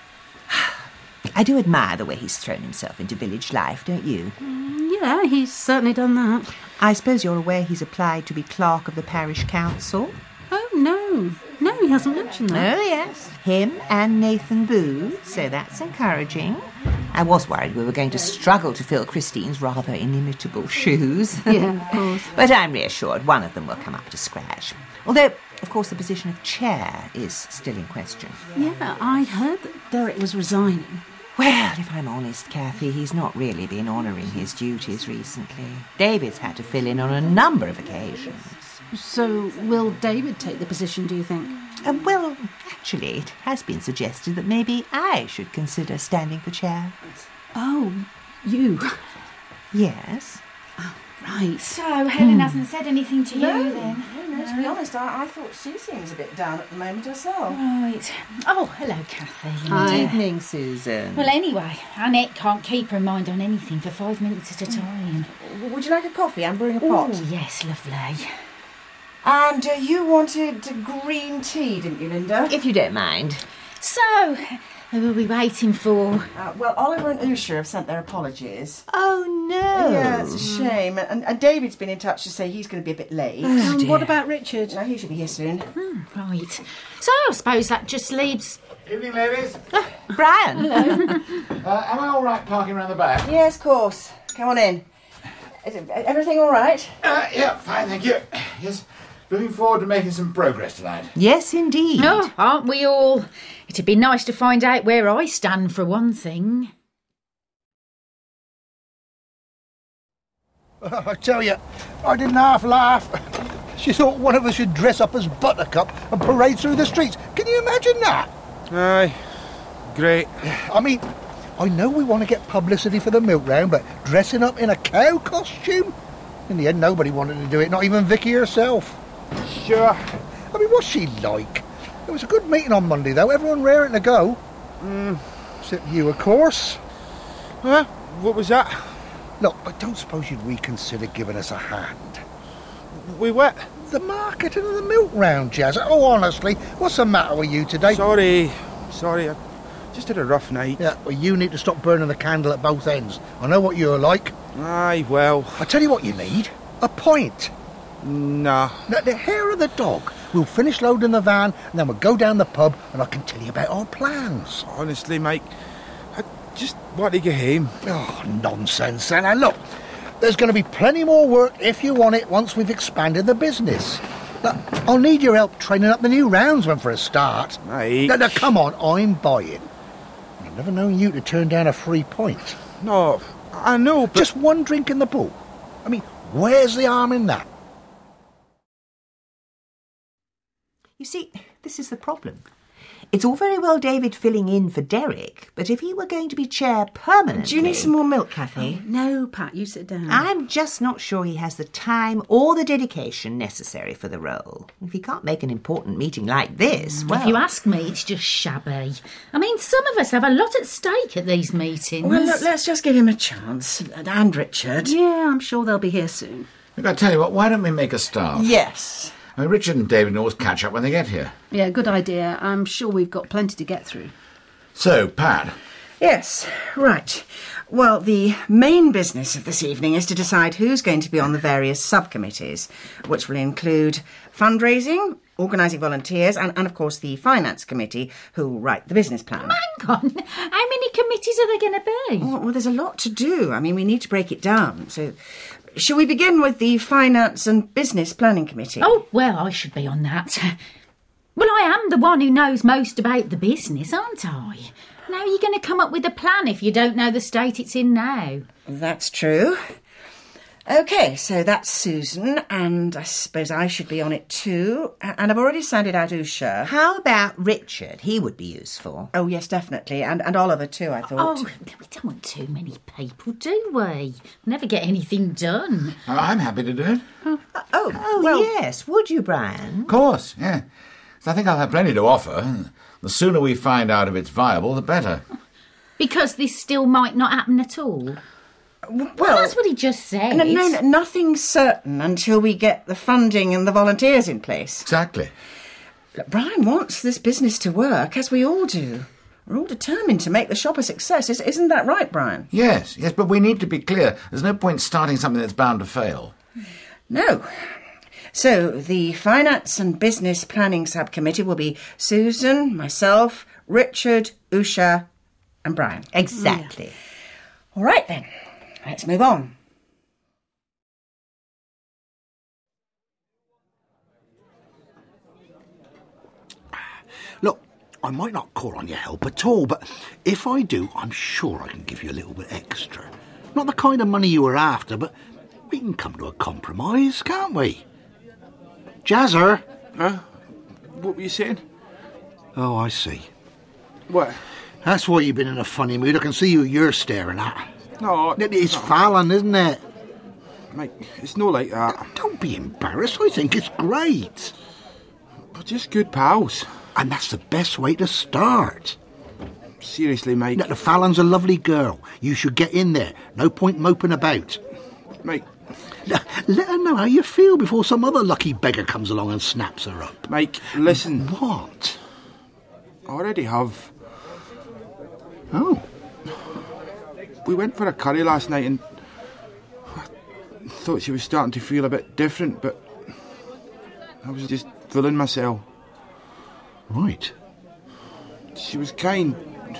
I do admire the way he's thrown himself into village life, don't you? Mm, yeah, he's certainly done that. I suppose you're aware he's applied to be clerk of the parish council? Oh, no. No, he hasn't mentioned that. Oh, yes. Him and Nathan Booth, so that's encouraging. I was worried we were going to struggle to fill Christine's rather inimitable shoes. Yeah, of course. But I'm reassured one of them will come up to scratch. Although, of course, the position of chair is still in question. Yeah, I heard that Derek was resigning. Well, if I'm honest, Kathy, he's not really been honouring his duties recently. David's had to fill in on a number of occasions. So, will David take the position, do you think? Uh, well, actually, it has been suggested that maybe I should consider standing for chair. Oh, you? Yes. Oh, right. So, Helen hasn't said anything to No, you then? no, no, to be honest, I, I thought she seems a bit down at the moment herself. Right. Oh, hello, Kathy. Good evening, Susan. Well, anyway, Annette can't keep her mind on anything for five minutes at a time. Would you like a coffee? I'm brewing a pot. Oh, yes, lovely. And uh, you wanted green tea, didn't you, Linda? If you don't mind. So, Who are we waiting for? Uh, well, Oliver and Usha have sent their apologies. Oh, no. Yeah, it's a shame. And, and David's been in touch to say he's going to be a bit late. Oh, And what about Richard? No, he should be here soon. Hmm, right. So I suppose that just leaves... Evening, ladies. Brian. Hello. Uh, am I all right parking around the back? Yes, of course. Come on in. Is it- everything all right? Uh, yeah, fine, thank you. Yes, looking forward to making some progress tonight. Yes, indeed. Oh, aren't we all? It'd be nice to find out where I stand for one thing. I tell you, I didn't half laugh. She thought one of us should dress up as Buttercup and parade through the streets. Can you imagine that? Aye, great. I mean, I know we want to get publicity for the milk round, but dressing up in a cow costume? In the end, nobody wanted to do it, not even Vicky herself. Sure. I mean, what's she like? It was a good meeting on Monday, though. Everyone raring to go. Mm. Except you, of course. Huh? What was that? Look, I don't suppose you'd reconsider giving us a hand. We what? The marketing of the milk round, Jazz. Oh, honestly, what's the matter with you today? Sorry, sorry, I just had a rough night. Yeah, well, you need to stop burning the candle at both ends. I know what you're like. Aye, well... I tell you what you need. A pint. Nah. Now, the hair of the dog. We'll finish loading the van, and then we'll go down the pub, and I can tell you about our plans. Honestly, mate, I just want to get home. Oh, nonsense, Anna. Look, there's going to be plenty more work if you want it once we've expanded the business. Look, I'll need your help training up the new roundsman for a start. Mate. Now, now, come on, I'm buying. I've never known you to turn down a free pint. No, I know, but... Just one drink in the pool. I mean, where's the harm in that? You see, this is the problem. It's all very well David filling in for Derek, but if he were going to be chair permanently... Do you need some more milk, Kathy? Oh, no, Pat, you sit down. I'm just not sure he has the time or the dedication necessary for the role. If he can't make an important meeting like this, well... If you ask me, it's just shabby. I mean, some of us have a lot at stake at these meetings. Well, look, let's just give him a chance. And Richard. Yeah, I'm sure they'll be here soon. Look, I tell you what, why don't we make a start? Yes. I mean, Richard and David can always catch up when they get here. Yeah, good idea. I'm sure we've got plenty to get through. So, Pat. Yes, right. Well, the main business of this evening is to decide who's going to be on the various subcommittees, which will include fundraising, organising volunteers, and, and, of course, the finance committee, who will write the business plan. Hang on. How many committees are there going to be? Well, well, there's a lot to do. I mean, we need to break it down. So, shall we begin with the finance and business planning committee? Oh, well, I should be on that. Well, I am the one who knows most about the business, aren't I? Now you're going to come up with a plan if you don't know the state it's in now. That's true. OK, so that's Susan, and I suppose I should be on it too. And I've already sounded out Usha. How about Richard? He would be useful. Oh, yes, definitely. And and Oliver too, I thought. Oh, we don't want too many people, do we? Never get anything done. Oh, I'm happy to do it. Oh, oh well, yes. Would you, Brian? Of course, yeah. I think I'll have plenty to offer. The sooner we find out if it's viable, the better. Because this still might not happen at all. Well, well that's what he just said. No, no, no, nothing's certain until we get the funding and the volunteers in place. Exactly. Look, Brian wants this business to work, as we all do. We're all determined to make the shop a success. Isn't that right, Brian? Yes, yes, but we need to be clear. There's no point starting something that's bound to fail. No. So, the Finance and Business Planning Subcommittee will be Susan, myself, Richard, Usha and Brian. Exactly. Mm. All right, then. Let's move on. Look, I might not call on your help at all, but if I do, I'm sure I can give you a little bit extra. Not the kind of money you were after, but we can come to a compromise, can't we? Jazzer? Huh? What were you saying? Oh, I see. What? That's why you've been in a funny mood. I can see who you're staring at. No, It's no. Fallon, isn't it? Mate, it's not like that. Don't be embarrassed. I think it's great. We're just good pals. And that's the best way to start. Seriously, mate. Now, the Fallon's a lovely girl. You should get in there. No point moping about. Mate. Let her know how you feel before some other lucky beggar comes along and snaps her up. Mate, listen. What? I already have Oh. We went for a curry last night and I thought she was starting to feel a bit different, but I was just fooling myself. Right. She was kind.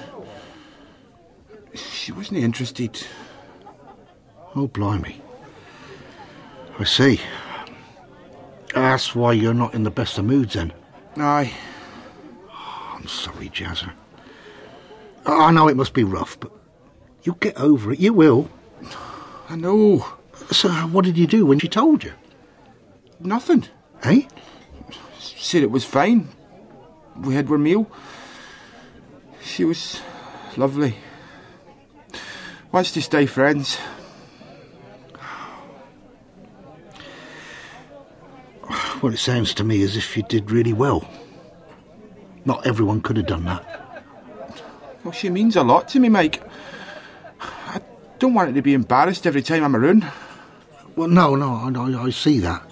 She wasn't interested. Oh, blimey. I see. That's why you're not in the best of moods, then. Aye. Oh, I'm sorry, Jazzer. I know it must be rough, but you'll get over it. You will. I know. So what did you do when she told you? Nothing. Eh? Said it was fine. We had our meal. She was lovely. Wants to stay friends. Well, it sounds to me as if you did really well. Not everyone could have done that. Well, she means a lot to me, Mike. I don't want her to be embarrassed every time I'm around. Well, no, no, I, I see that.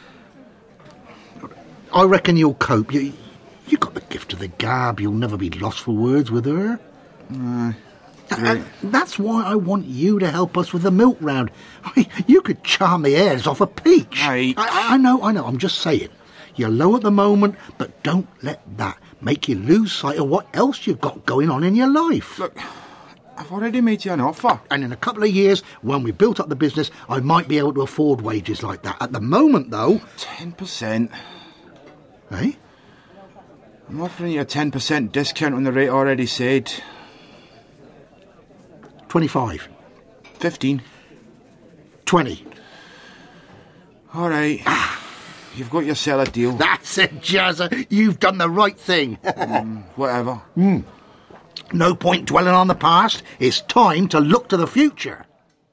I reckon you'll cope. You, you got the gift of the gab. You'll never be lost for words with her. Uh, and that's why I want you to help us with the milk round. I mean, you could charm the airs off a peach. Aye. I, I know, I know. I'm just saying. You're low at the moment, but don't let that make you lose sight of what else you've got going on in your life. Look, I've already made you an offer. And in a couple of years, when we've built up the business, I might be able to afford wages like that. At the moment, though... ten percent. Eh? I'm offering you a ten percent discount on the rate already said. twenty-five. fifteen. twenty. All right. You've got yourself a deal. That's it, Jazzer. You've done the right thing. mm, whatever. Mm. No point dwelling on the past. It's time to look to the future.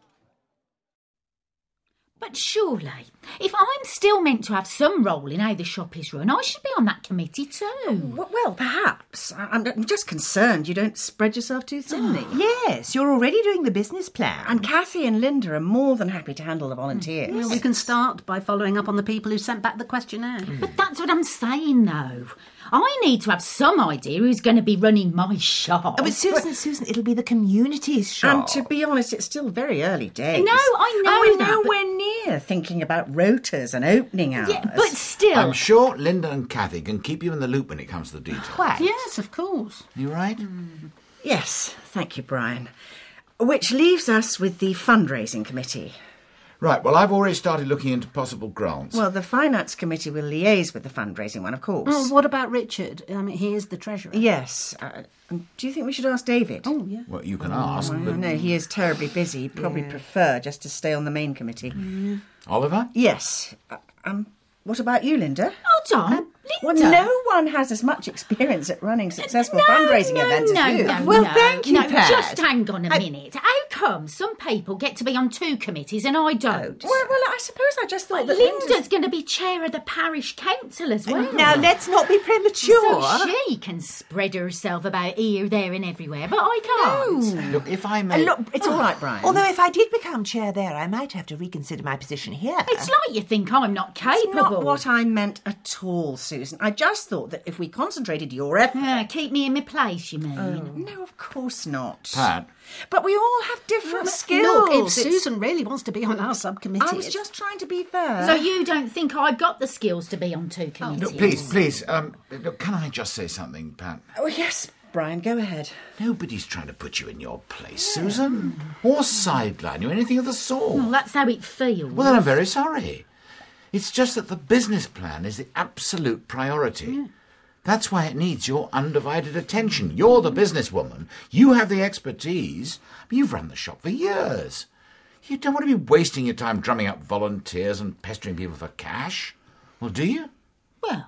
But surely, if I'm still meant to have some role in how the shop is run, I should be on that committee too. Well, perhaps. I'm just concerned you don't spread yourself too thinly. Yes, you're already doing the business plan. And Kathy and Linda are more than happy to handle the volunteers. Well, we can start by following up on the people who sent back the questionnaire. But that's what I'm saying, though. I need to have some idea who's going to be running my shop. Oh, but Susan, but, Susan, it'll be the community's shop. And to be honest, it's still very early days. No, I know and we're that, nowhere but... near thinking about rotas and opening hours. Yeah, but still... I'm sure Linda and Kathy can keep you in the loop when it comes to the details. Quite. Yes, of course. You right? Mm. Yes, thank you, Brian. Which leaves us with the fundraising committee. Right, well, I've already started looking into possible grants. Well, the finance committee will liaise with the fundraising one, of course. Oh, what about Richard? I mean, he is the treasurer. Yes. Uh, do you think we should ask David? Oh, yeah. Well, you can ask. Oh, but... No, he is terribly busy. He'd probably yeah. prefer just to stay on the main committee. Mm. Oliver? Yes. Uh, um, what about you, Linda? Hold on. Um, Well, no one has as much experience at running successful no, fundraising no, events no, as you. No, well, no, thank you, no, Pat. Just hang on a I... minute. How come some people get to be on two committees and I don't? Well, well I suppose I just thought well, that Linda's Linda's... going to be chair of the parish council as well. Now, let's not be premature. So she can spread herself about here, there and everywhere, but I can't. No. Look, if I may... Uh, look, it's oh. all right, Brian. Although if I did become chair there, I might have to reconsider my position here. It's like you think I'm not capable. That's not what I meant at all, Susan. I just thought that if we concentrated your effort... Uh, keep me in my place, you mean? Oh, no, of course not. Pat. But we all have different well, skills. Look, if it's... Susan really wants to be on our subcommittee... I was it's... just trying to be fair. So you don't think I've got the skills to be on two committees? Look, please, please, um, look, can I just say something, Pat? Oh, yes, Brian, go ahead. Nobody's trying to put you in your place, Susan, or sideline you, anything of the sort. Well, that's how it feels. Well, then I'm very sorry. It's just that the business plan is the absolute priority. Yeah. That's why it needs your undivided attention. You're the businesswoman. You have the expertise. You've run the shop for years. You don't want to be wasting your time drumming up volunteers and pestering people for cash. Well, do you? Well,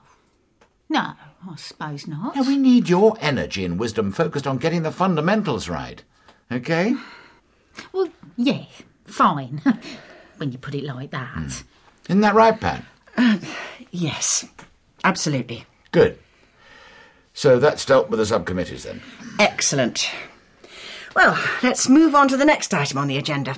no, I suppose not. Yeah, we need your energy and wisdom focused on getting the fundamentals right. OK? Well, yeah, fine. When you put it like that. Hmm. Isn't that right, Pat? Uh, yes, absolutely. Good. So that's dealt with the subcommittees, then? Excellent. Well, let's move on to the next item on the agenda.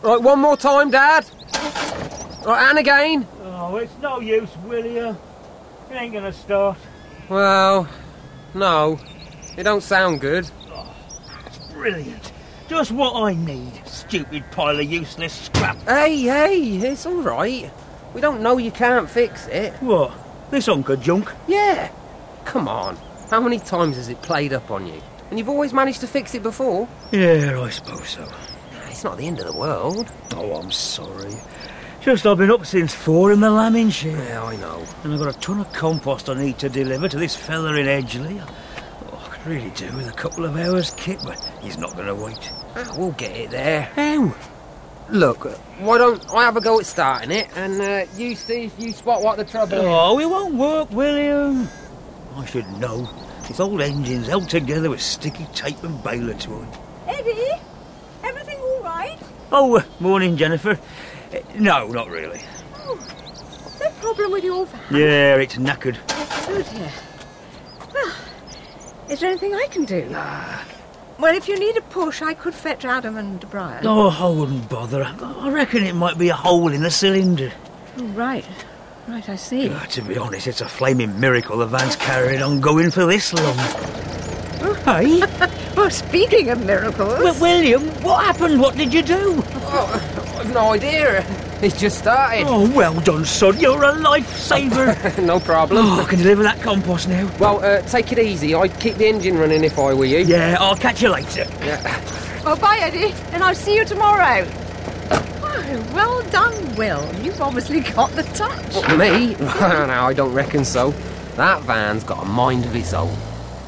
Right, one more time, Dad. Right, and again. Oh, it's no use, William. It ain't gonna start. Well, no. It don't sound good. Oh, it's brilliant. Just what I need. Stupid pile of useless scrap. Hey, hey, it's all right. We don't know you can't fix it. What? This hunk of junk? Yeah. Come on. How many times has it played up on you? And you've always managed to fix it before? Yeah, I suppose so. It's not the end of the world. Oh, I'm sorry. Just I've been up since four in the lambing shed. Yeah, I know. And I've got a ton of compost I need to deliver to this fella in Edgeley. Oh, I could really do with a couple of hours' kit, but he's not going to wait. Ah, we'll get it there. How? Look, why don't I have a go at starting it, and uh, you see if you spot what the trouble is. Oh, it won't work, William. I should know. This old engine's held together with sticky tape and baler twine. Eddie, everything all right? Oh, uh, morning, Jennifer. Uh, no, not really. Oh, is there a problem with your van? Yeah, it's knackered. Oh dear. Well, is there anything I can do? Nah. Well, if you need a push, I could fetch Adam and Brian. Oh, I wouldn't bother. I reckon it might be a hole in the cylinder. Oh, right. Right, I see. Uh, to be honest, it's a flaming miracle the van's carried on going for this long. Oh, hey? Well, speaking of miracles... Well, William, what happened? What did you do? Oh, I've no idea. It's just started. Oh, well done, son. You're a lifesaver. No problem. Oh, I can deliver that compost now. Well, uh, take it easy. I'd keep the engine running if I were you. Yeah, I'll catch you later. Yeah. Oh, bye, Eddie, and I'll see you tomorrow. Oh, well done, Will. You've obviously got the touch. What, me? No, I don't reckon so. That van's got a mind of its own.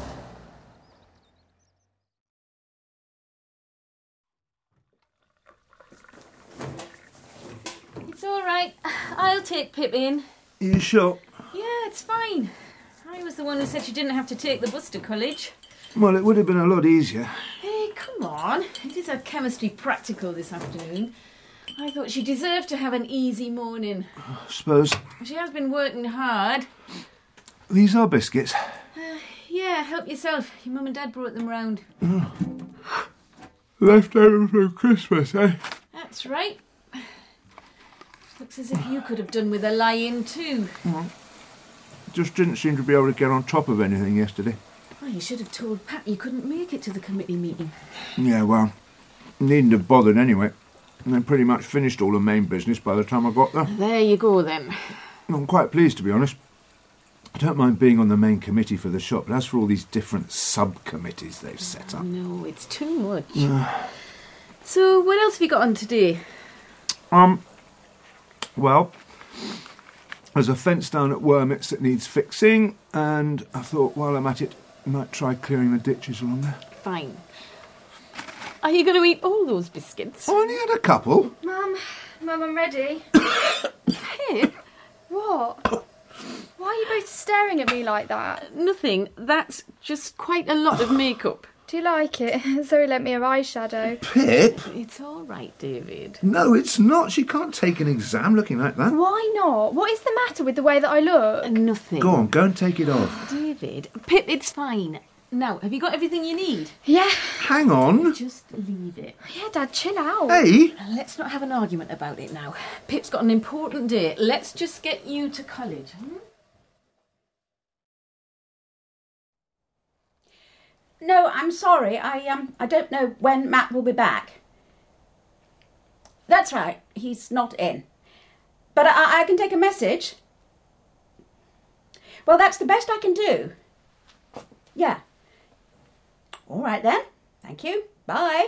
It's all right. I'll take Pip in. You sure? Yeah, it's fine. I was the one who said she didn't have to take the bus to college. Well, it would have been a lot easier. Hey, come on. It is a chemistry practical this afternoon. I thought she deserved to have an easy morning. I suppose. She has been working hard. These are biscuits. Uh, yeah, help yourself. Your mum and dad brought them round. Oh. Leftovers from Christmas, eh? That's right. Looks as if you could have done with a lie-in too. Well, just didn't seem to be able to get on top of anything yesterday. Well, you should have told Pat you couldn't make it to the committee meeting. Yeah, well, needn't have bothered anyway. And they pretty much finished all the main business by the time I got there. There you go then. I'm quite pleased, to be honest. I don't mind being on the main committee for the shop, but as for all these different sub-committees they've set up... No, it's too much. Uh, so, what else have you got on today? Um, well, there's a fence down at Wormits that needs fixing, and I thought while I'm at it, I might try clearing the ditches along there. Fine. Are you going to eat all those biscuits? I only had a couple. Mum, Mum, I'm ready. Pip? What? Why are you both staring at me like that? Nothing. That's just quite a lot of makeup. Do you like it? Zoe lent me her eyeshadow. Pip? It's all right, David. No, it's not. She can't take an exam looking like that. Why not? What is the matter with the way that I look? Nothing. Go on, go and take it off. David. Pip, it's fine. Now, have you got everything you need? Yeah. Hang on. Just leave it. Yeah, Dad, chill out. Hey! Let's not have an argument about it now. Pip's got an important day. Let's just get you to college, hmm? No, I'm sorry. I um, I don't know when Matt will be back. That's right. He's not in. But I, I can take a message. Well, that's the best I can do. Yeah. All right then. Thank you. Bye.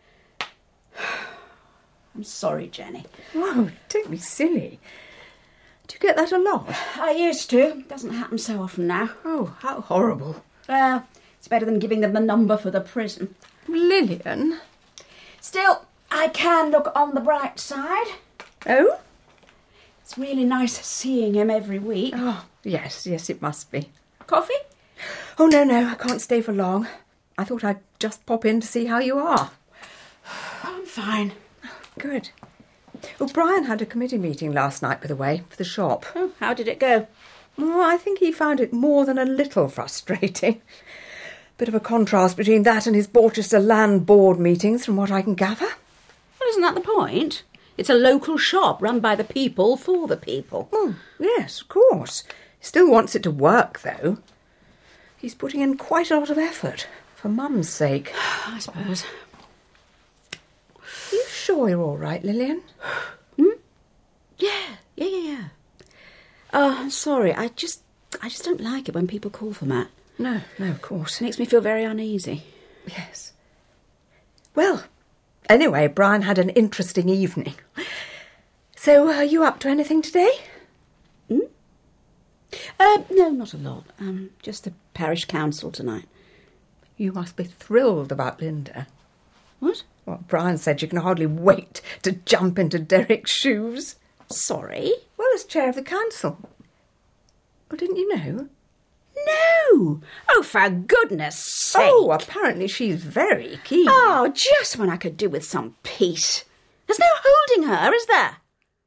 I'm sorry, Jenny. Oh, don't be silly. Do you get that a lot? I used to. Doesn't happen so often now. Oh, how horrible. Well, it's better than giving them the number for the prison. Lillian? Still, I can look on the bright side. Oh? It's really nice seeing him every week. Oh, yes, yes, it must be. Coffee? Oh, no, no, I can't stay for long. I thought I'd just pop in to see how you are. I'm fine. Good. Oh, Brian had a committee meeting last night, by the way, for the shop. Oh, how did it go? Oh, I think he found it more than a little frustrating. Bit of a contrast between that and his Borchester Land Board meetings, from what I can gather. Well, isn't that the point? It's a local shop run by the people for the people. Oh, yes, of course. Still wants it to work, though. He's putting in quite a lot of effort, for Mum's sake. I suppose. Are you sure you're all right, Lillian? Hmm? Yeah, yeah, yeah, yeah. Oh, I'm sorry. I just, I just don't like it when people call for Matt. No, no, of course. It makes me feel very uneasy. Yes. Well, anyway, Brian had an interesting evening. So, are you up to anything today? Hmm? Uh, no, not a lot. Um, just the parish council tonight. You must be thrilled about Linda. What? Well, Brian said you can hardly wait to jump into Derek's shoes. Sorry? Well, as chair of the council. Oh, didn't you know? No! Oh, for goodness sake! Oh, apparently she's very keen. Oh, just when I could do with some peace. There's no holding her, is there?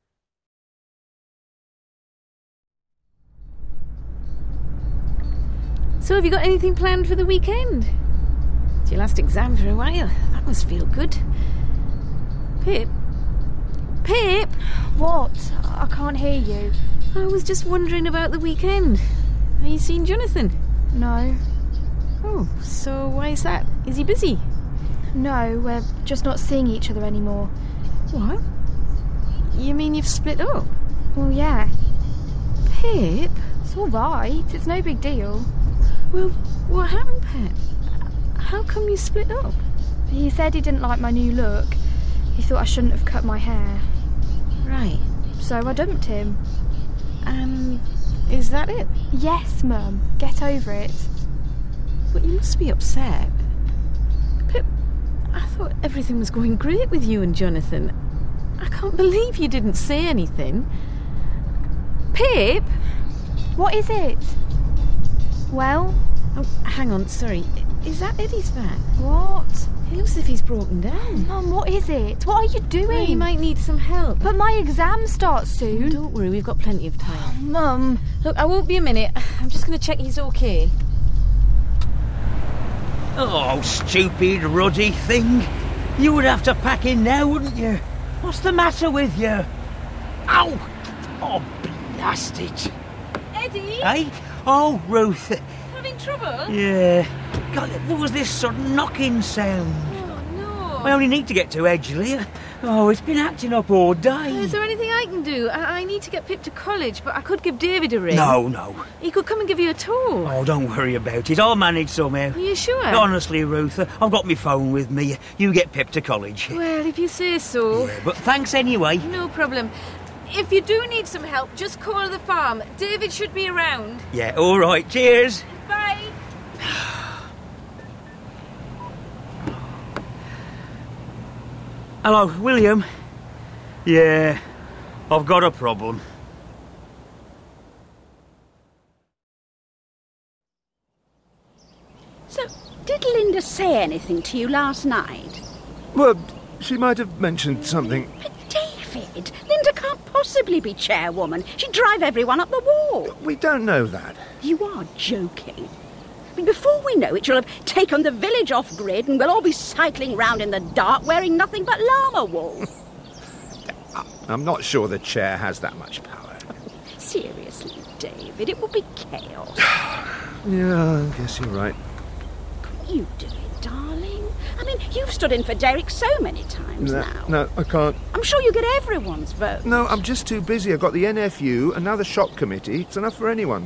So have you got anything planned for the weekend? It's your last exam for a while. That must feel good. Pip? Pip? What? I can't hear you. I was just wondering about the weekend. Have you seen Jonathan? No. Oh, so why is that? Is he busy? No, we're just not seeing each other anymore. What? You mean you've split up? Well, yeah. Pip? It's all right. It's no big deal. Well, what happened, Pip? How come you split up? He said he didn't like my new look. He thought I shouldn't have cut my hair. Right. So I dumped him. And is that it? Yes, Mum. Get over it. But you must be upset. Pip, I thought everything was going great with you and Jonathan. I can't believe you didn't say anything. Pip? What is it? Well? Oh, hang on, sorry. Is that Eddie's van? What? He looks as if he's broken down. Mum, what is it? What are you doing? Well, you might need some help. But my exam starts soon. Oh, don't worry, we've got plenty of time. Oh, Mum. Look, I won't be a minute. I'm just going to check he's okay. Oh, stupid, ruddy thing. You would have to pack in now, wouldn't you? What's the matter with you? Ow! Oh, blast it. Eddie? Hey? Oh, Ruth. Having trouble? Yeah. God, there was this sudden knocking sound. Oh, no. I only need to get to Edgeley. Oh, it's been acting up all day. Is there anything I can do? I, I need to get Pip to college, but I could give David a ring. No, no. He could come and give you a tour. Oh, don't worry about it. I'll manage somehow. Are you sure? Honestly, Ruth, I've got my phone with me. You get Pip to college. Well, if you say so. Yeah, but thanks anyway. No problem. If you do need some help, just call the farm. David should be around. Yeah, all right. Cheers. Bye. Hello, William. Yeah, I've got a problem. So, did Linda say anything to you last night? Well, she might have mentioned something. But David, Linda can't possibly be chairwoman. She'd drive everyone up the wall. We don't know that. You are joking. I mean, before we know it, she'll have taken the village off grid and we'll all be cycling round in the dark wearing nothing but llama wool. I'm not sure the chair has that much power. Seriously, David, it would be chaos. Yeah, I guess you're right. Couldn't you do it, darling? I mean, you've stood in for Derek so many times No, now. no, I can't. I'm sure you get everyone's vote. No, I'm just too busy. I've got the N F U and now the shop committee. It's enough for anyone.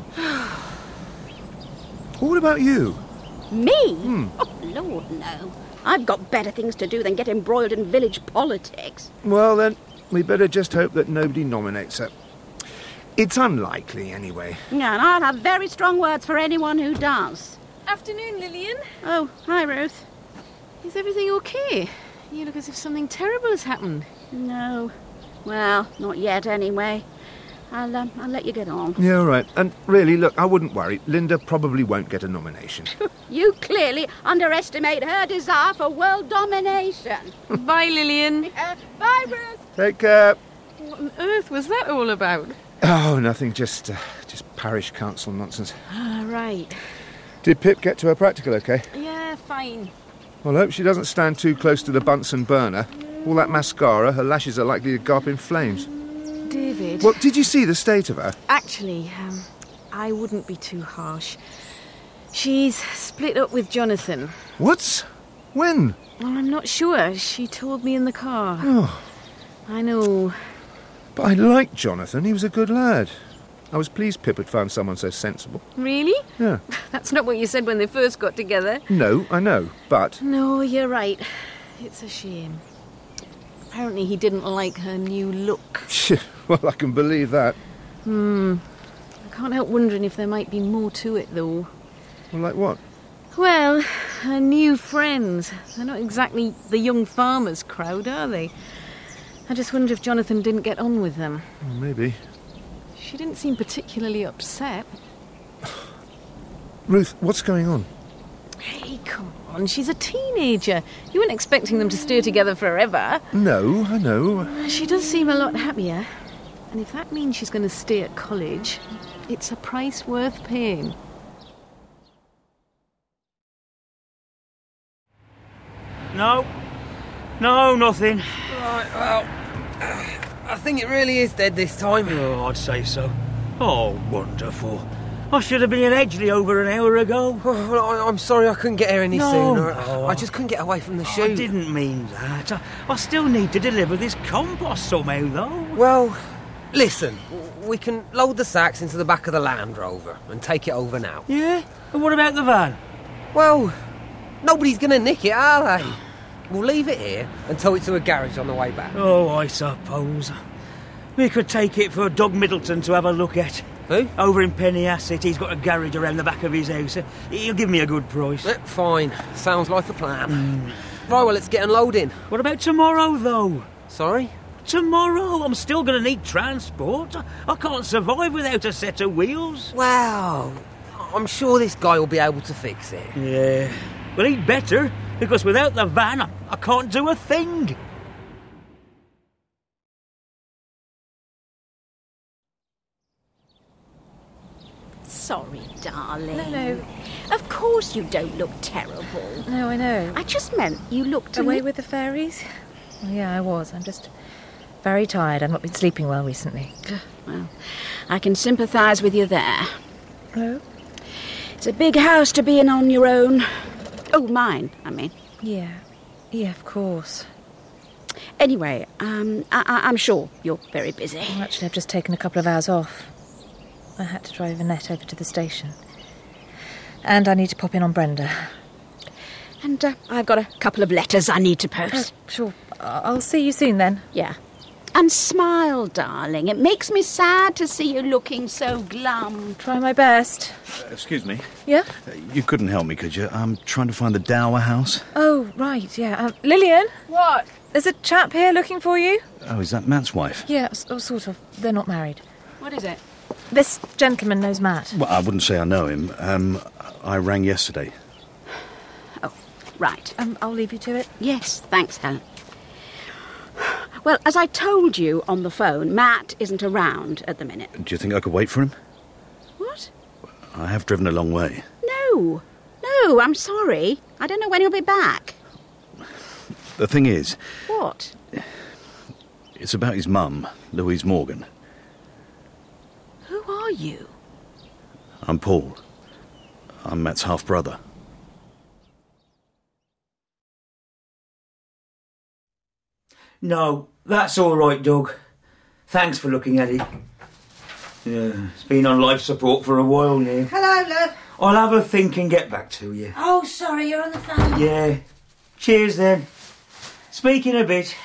What about you? Me? Hmm. Oh, Lord, no. I've got better things to do than get embroiled in village politics. Well, then, we better just hope that nobody nominates her. It's unlikely, anyway. Yeah, and I'll have very strong words for anyone who does. Afternoon, Lillian. Oh, hi, Ruth. Is everything okay? You look as if something terrible has happened. No. Well, not yet, anyway. I'll, um, I'll let you get on. Yeah, all right. And really, look, I wouldn't worry. Linda probably won't get a nomination. You clearly underestimate her desire for world domination. Bye, Lillian. Uh, bye, Ruth. Take care. What on earth was that all about? Oh, nothing. Just, uh, just parish council nonsense. Ah, right. Did Pip get to her practical okay? Yeah, fine. Well, I hope she doesn't stand too close to the Bunsen burner. All that mascara, her lashes are likely to go up in flames. David. Well, did you see the state of her? Actually, um, I wouldn't be too harsh. She's split up with Jonathan. What? When? Well, I'm not sure. She told me in the car. Oh. I know. But I liked Jonathan. He was a good lad. I was pleased Pip had found someone so sensible. Really? Yeah. That's not what you said when they first got together. No, I know, but... No, you're right. It's a shame. Apparently he didn't like her new look. Well, I can believe that. Hmm. I can't help wondering if there might be more to it, though. Well, like what? Well, her new friends. They're not exactly the young farmers crowd, are they? I just wonder if Jonathan didn't get on with them. Well, maybe. She didn't seem particularly upset. Ruth, what's going on? Hey, come on. She's a teenager. You weren't expecting them to stay together forever. No, I know. She does seem a lot happier. And if that means she's going to stay at college, it's a price worth paying. No. No, nothing. Right, well, I think it really is dead this time. Oh, I'd say so. Oh, wonderful. I should have been in Edgeley over an hour ago. Oh, well, I, I'm sorry I couldn't get here any No. Oh. sooner. I just couldn't get away from the shoot. I didn't mean that. I, I still need to deliver this compost somehow, though. Well, listen, we can load the sacks into the back of the Land Rover and take it over now. Yeah? And what about the van? Well, nobody's going to nick it, are they? We'll leave it here and tow it to a garage on the way back. Oh, I suppose. We could take it for Doug Middleton to have a look at. Who? Over in Pennyasset, he's got a garage around the back of his house. He'll give me a good price. Eh, fine. Sounds like a plan. Mm. Right, well, let's get unloading. What about tomorrow, though? Sorry? Tomorrow? I'm still going to need transport. I can't survive without a set of wheels. Well, I'm sure this guy will be able to fix it. Yeah. Well, he'd better, because without the van, I, I can't do a thing. Sorry, darling. No, no. Of course you don't look terrible. No, I know. I just meant you looked Away me- with the fairies? Well, yeah, I was. I'm just very tired. I've not been sleeping well recently. Well, I can sympathise with you there. Oh? It's a big house to be in on your own. Oh, mine, I mean. Yeah. Yeah, of course. Anyway, um, I- I- I'm sure you're very busy. Well, actually, I've just taken a couple of hours off. I had to drive Annette over to the station. And I need to pop in on Brenda. And uh, I've got a couple of letters I need to post. Oh, sure. I'll see you soon then. Yeah. And smile, darling. It makes me sad to see you looking so glum. Try my best. Uh, excuse me. Yeah? Uh, you couldn't help me, could you? I'm trying to find the Dower house. Oh, right, yeah. Um, Lillian? What? There's a chap here looking for you. Oh, is that Matt's wife? Yeah, s- oh, sort of. They're not married. What is it? This gentleman knows Matt. Well, I wouldn't say I know him. Um, I rang yesterday. Oh, right. Um, I'll leave you to it. Yes, thanks, Helen. Well, as I told you on the phone, Matt isn't around at the minute. Do you think I could wait for him? What? I have driven a long way. No. No, I'm sorry. I don't know when he'll be back. The thing is, What? it's about his mum, Louise Morgan. Who are you? I'm Paul. I'm Matt's half-brother. No, that's all right, Doug. Thanks for looking at it. Yeah, it's been on life support for a while now. Hello, love. I'll have a think and get back to you. Oh, sorry, you're on the phone. Yeah. Cheers, then. Speak in a bit.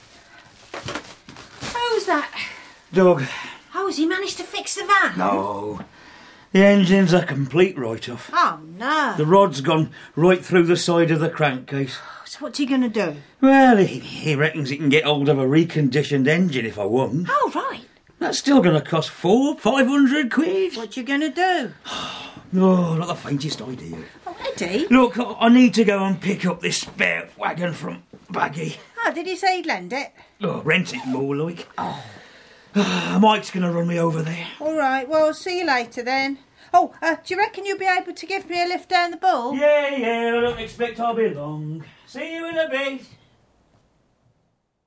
Who's that? Doug. Oh, has he managed to fix the van? No. The engine's a complete write-off. Oh, no. The rod's gone right through the side of the crankcase. So what's he going to do? Well, he, he reckons he can get hold of a reconditioned engine if I want. Oh, right. That's still going to cost four, five hundred quid. What you going to do? No, not the faintest idea. Oh, Eddie? Look, I I need to go and pick up this spare wagon from Baggy. Oh, did he say he'd lend it? Oh, rent it more like. Oh. Mike's going to run me over there. All right, well, see you later then. Oh, uh, do you reckon you'll be able to give me a lift down the Bull? Yeah, yeah, I don't expect I'll be long. See you in a bit.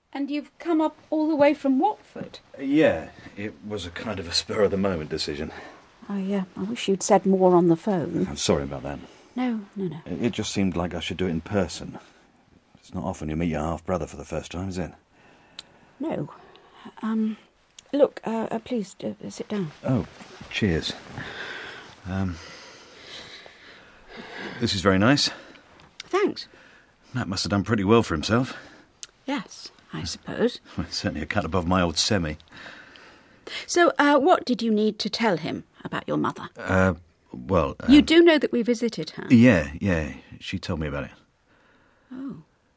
And you've come up all the way from Watford? Yeah, it was a kind of a spur-of-the-moment decision. Oh, yeah. I wish you'd said more on the phone. I'm sorry about that. No, no, no. It just seemed like I should do it in person. It's not often you meet your half-brother for the first time, is it? No. Um, look, uh, uh, please, uh, sit down. Oh, cheers. Um, this is very nice. Thanks. Matt must have done pretty well for himself. Yes, I suppose. Well, it's certainly a cut above my old semi. So, uh, what did you need to tell him about your mother? Uh, well... Um, you do know that we visited her? Yeah, yeah. She told me about it. Oh.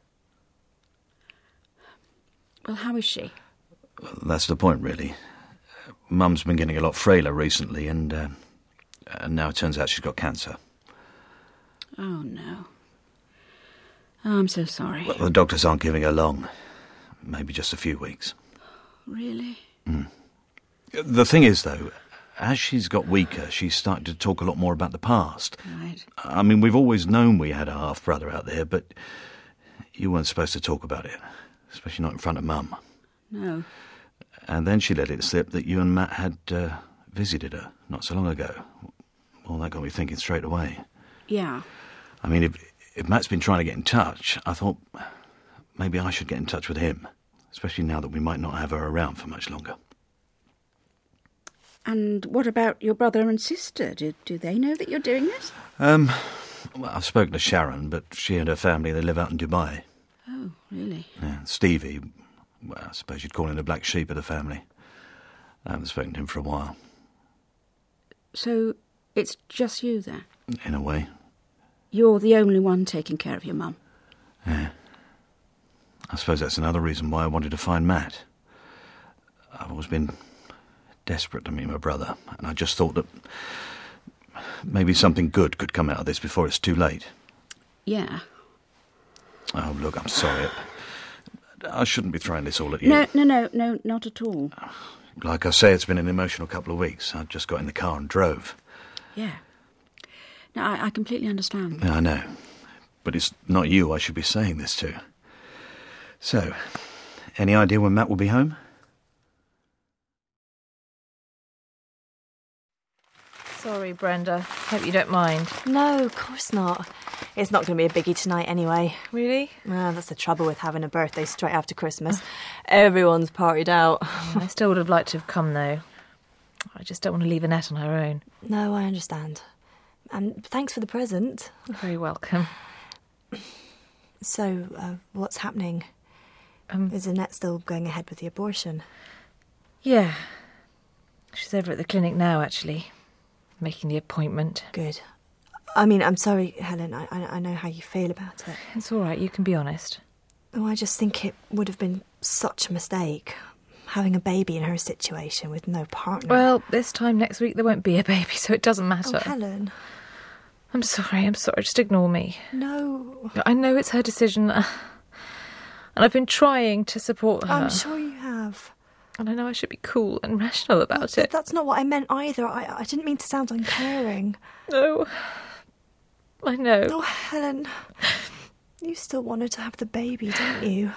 Well, how is she? Well, that's the point, really. Mum's been getting a lot frailer recently, and, uh, and now it turns out she's got cancer. Oh, no. Oh, I'm so sorry. Well, the doctors aren't giving her long. Maybe just a few weeks. Really? Mm. The thing is, though, as she's got weaker, she's started to talk a lot more about the past. Right. I mean, we've always known we had a half-brother out there, but you weren't supposed to talk about it, especially not in front of Mum. No. And then she let it slip that you and Matt had uh, visited her not so long ago. Well, that got me thinking straight away. Yeah. I mean, if, if Matt's been trying to get in touch, I thought maybe I should get in touch with him, especially now that we might not have her around for much longer. And what about your brother and sister? Do, do they know that you're doing this? Um, well, I've spoken to Sharon, but she and her family, they live out in Dubai. Oh, really? Yeah, Stevie, well, I suppose you'd call him the black sheep of the family. I haven't spoken to him for a while. So it's just you there? In a way. You're the only one taking care of your mum? Yeah. I suppose that's another reason why I wanted to find Matt. I've always been desperate to meet my brother, and I just thought that maybe something good could come out of this before it's too late. Yeah. Oh, look, I'm sorry. I shouldn't be throwing this all at you. No, no, no, no, not at all. Like I say, it's been an emotional couple of weeks. I just got in the car and drove. Yeah. No, I, I completely understand. Yeah, I know. But it's not you I should be saying this to. So, any idea when Matt will be home? Sorry, Brenda. Hope you don't mind. No, of course not. It's not going to be a biggie tonight anyway. Really? Ah, that's the trouble with having a birthday straight after Christmas. Everyone's partied out. I still would have liked to have come, though. I just don't want to leave Annette on her own. No, I understand. And thanks for the present. You're very welcome. So, uh, what's happening? Um, Is Annette still going ahead with the abortion? Yeah. She's over at the clinic now, actually. Making the appointment. Good. I mean, I'm sorry, Helen. I, I, I know how you feel about it. It's all right. You can be honest. Oh, I just think it would have been such a mistake, having a baby in her situation with no partner. Well, this time next week there won't be a baby, so it doesn't matter. Oh, Helen. I'm sorry. I'm sorry. Just ignore me. No. I know it's her decision, and I've been trying to support her. I'm sure you have. And I know I should be cool and rational about but, it. But that's not what I meant either. I, I didn't mean to sound uncaring. No. I know. Oh, Helen. You still wanted to have the baby, don't you?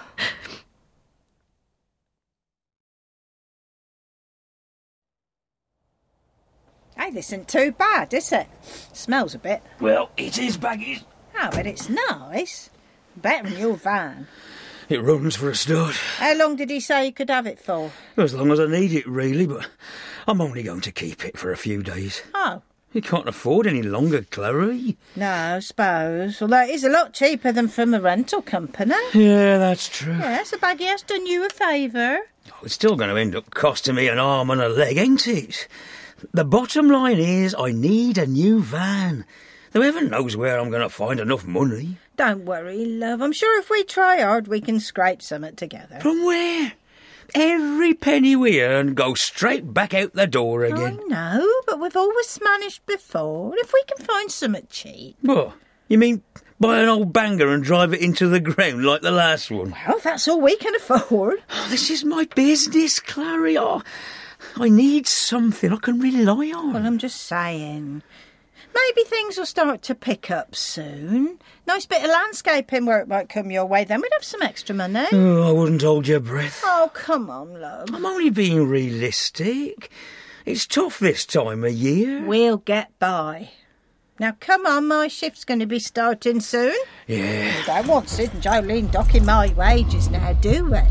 Hey, this isn't too bad, is it? Smells a bit. Well, it is, Baggies. Oh, but it's nice. Better than your van. It runs for a start. How long did he say he could have it for? As long as I need it, really, but I'm only going to keep it for a few days. Oh. You can't afford any longer, Clary. No, I suppose. Although it is a lot cheaper than from a rental company. Yeah, that's true. Yeah, so Baggy has done you a favour. Oh, it's still going to end up costing me an arm and a leg, ain't it? The bottom line is I need a new van. Though heaven knows where I'm going to find enough money. Don't worry, love. I'm sure if we try hard, we can scrape something together. From where? Every penny we earn goes straight back out the door again. I know, but we've always managed before. If we can find something cheap. What? You mean buy an old banger and drive it into the ground like the last one? Well, that's all we can afford. Oh, this is my business, Clary. Oh, I need something I can rely on. Well, I'm just saying. Maybe things will start to pick up soon. Nice bit of landscaping work might come your way, then we'd have some extra money. Oh, I wouldn't hold your breath. Oh, come on, love. I'm only being realistic. It's tough this time of year. We'll get by. Now, come on, my shift's going to be starting soon. Yeah. We don't want Sid and Jolene docking my wages now, do we?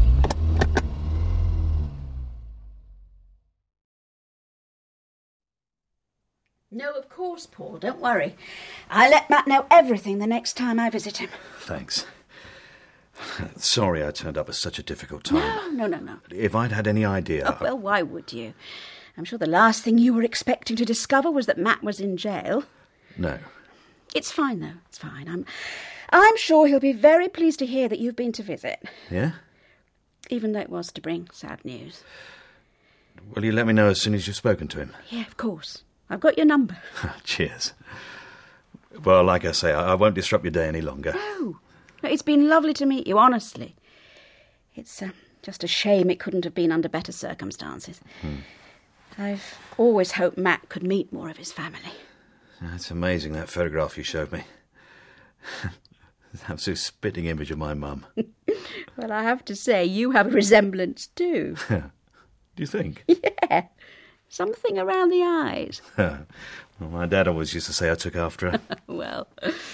No, of course, Paul, don't worry. I'll let Matt know everything the next time I visit him. Thanks. Sorry I turned up at such a difficult time. No, no, no, no. If I'd had any idea... Oh, well, why would you? I'm sure the last thing you were expecting to discover was that Matt was in jail. No. It's fine, though. It's fine. I'm, I'm sure he'll be very pleased to hear that you've been to visit. Yeah? Even though it was to bring sad news. Will you let me know as soon as you've spoken to him? Yeah, of course. I've got your number. Cheers. Well, like I say, I, I won't disrupt your day any longer. No. No, it's been lovely to meet you, honestly. It's uh, just a shame it couldn't have been under better circumstances. Hmm. I've always hoped Matt could meet more of his family. It's amazing, that photograph you showed me. That's a spitting image of my mum. Well, I have to say, you have a resemblance too. Do you think? Yeah. Something around the eyes. Well, my dad always used to say I took after her. Well.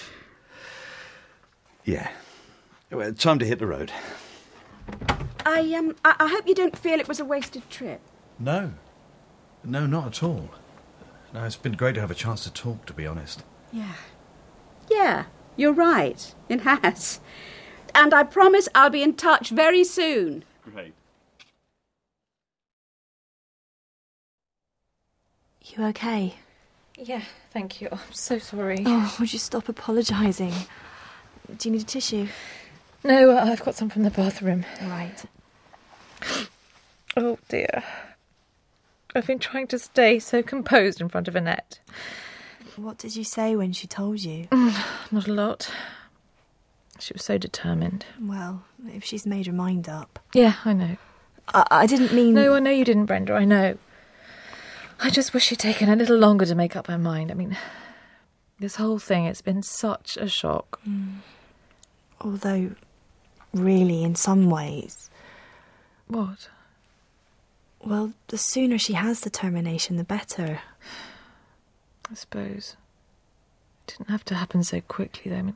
Yeah. Well, time to hit the road. I, um, I, I hope you don't feel it was a wasted trip. No. No, not at all. No, it's been great to have a chance to talk, to be honest. Yeah. Yeah, you're right. It has. And I promise I'll be in touch very soon. Great. You okay? Yeah, thank you. I'm so sorry. Oh, would you stop apologising? Do you need a tissue? No, I've got some from the bathroom. Right. Oh, dear. I've been trying to stay so composed in front of Annette. What did you say when she told you? Not a lot. She was so determined. Well, if she's made her mind up. Yeah, I know. I, I didn't mean... No, I know you didn't, Brenda, I know. I just wish she'd taken a little longer to make up her mind. I mean, this whole thing, it's been such a shock. Mm. Although, really, in some ways... What? Well, the sooner she has the termination, the better. I suppose. It didn't have to happen so quickly, though. I mean,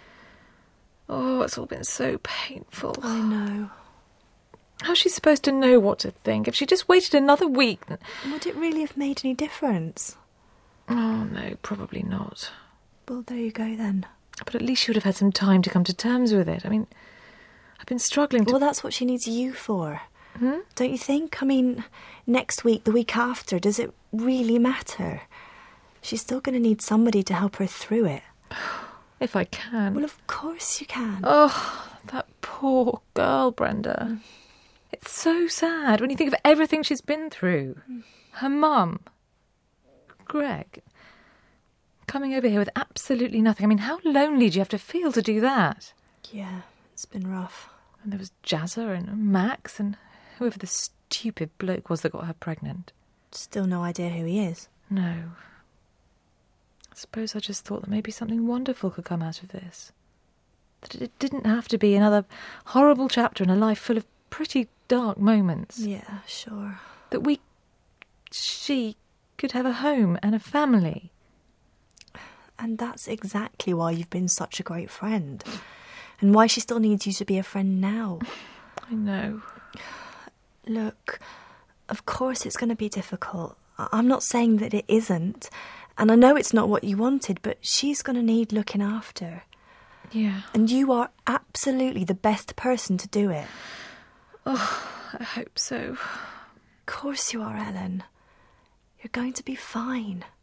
oh, it's all been so painful. I know. How's she supposed to know what to think? If she just waited another week... Would it really have made any difference? Oh, no, probably not. Well, there you go, then. But at least she would have had some time to come to terms with it. I mean, I've been struggling to... Well, that's what she needs you for. Hmm? Don't you think? I mean, next week, the week after, does it really matter? She's still going to need somebody to help her through it. If I can. Well, of course you can. Oh, that poor girl, Brenda. Mm. It's so sad when you think of everything she's been through. Mm. Her mum, Greg, coming over here with absolutely nothing. I mean, how lonely do you have to feel to do that? Yeah, it's been rough. And there was Jazza and Max and whoever the stupid bloke was that got her pregnant. Still no idea who he is? No. I suppose I just thought that maybe something wonderful could come out of this. That it didn't have to be another horrible chapter in a life full of pretty dark moments. Yeah, sure. That we, she, could have a home and a family. And that's exactly why you've been such a great friend. And why she still needs you to be a friend now. I know. Look, of course it's going to be difficult. I'm not saying that it isn't. And I know it's not what you wanted, but she's going to need looking after. Yeah. And you are absolutely the best person to do it. Oh, I hope so. Of course you are, Ellen. You're going to be fine.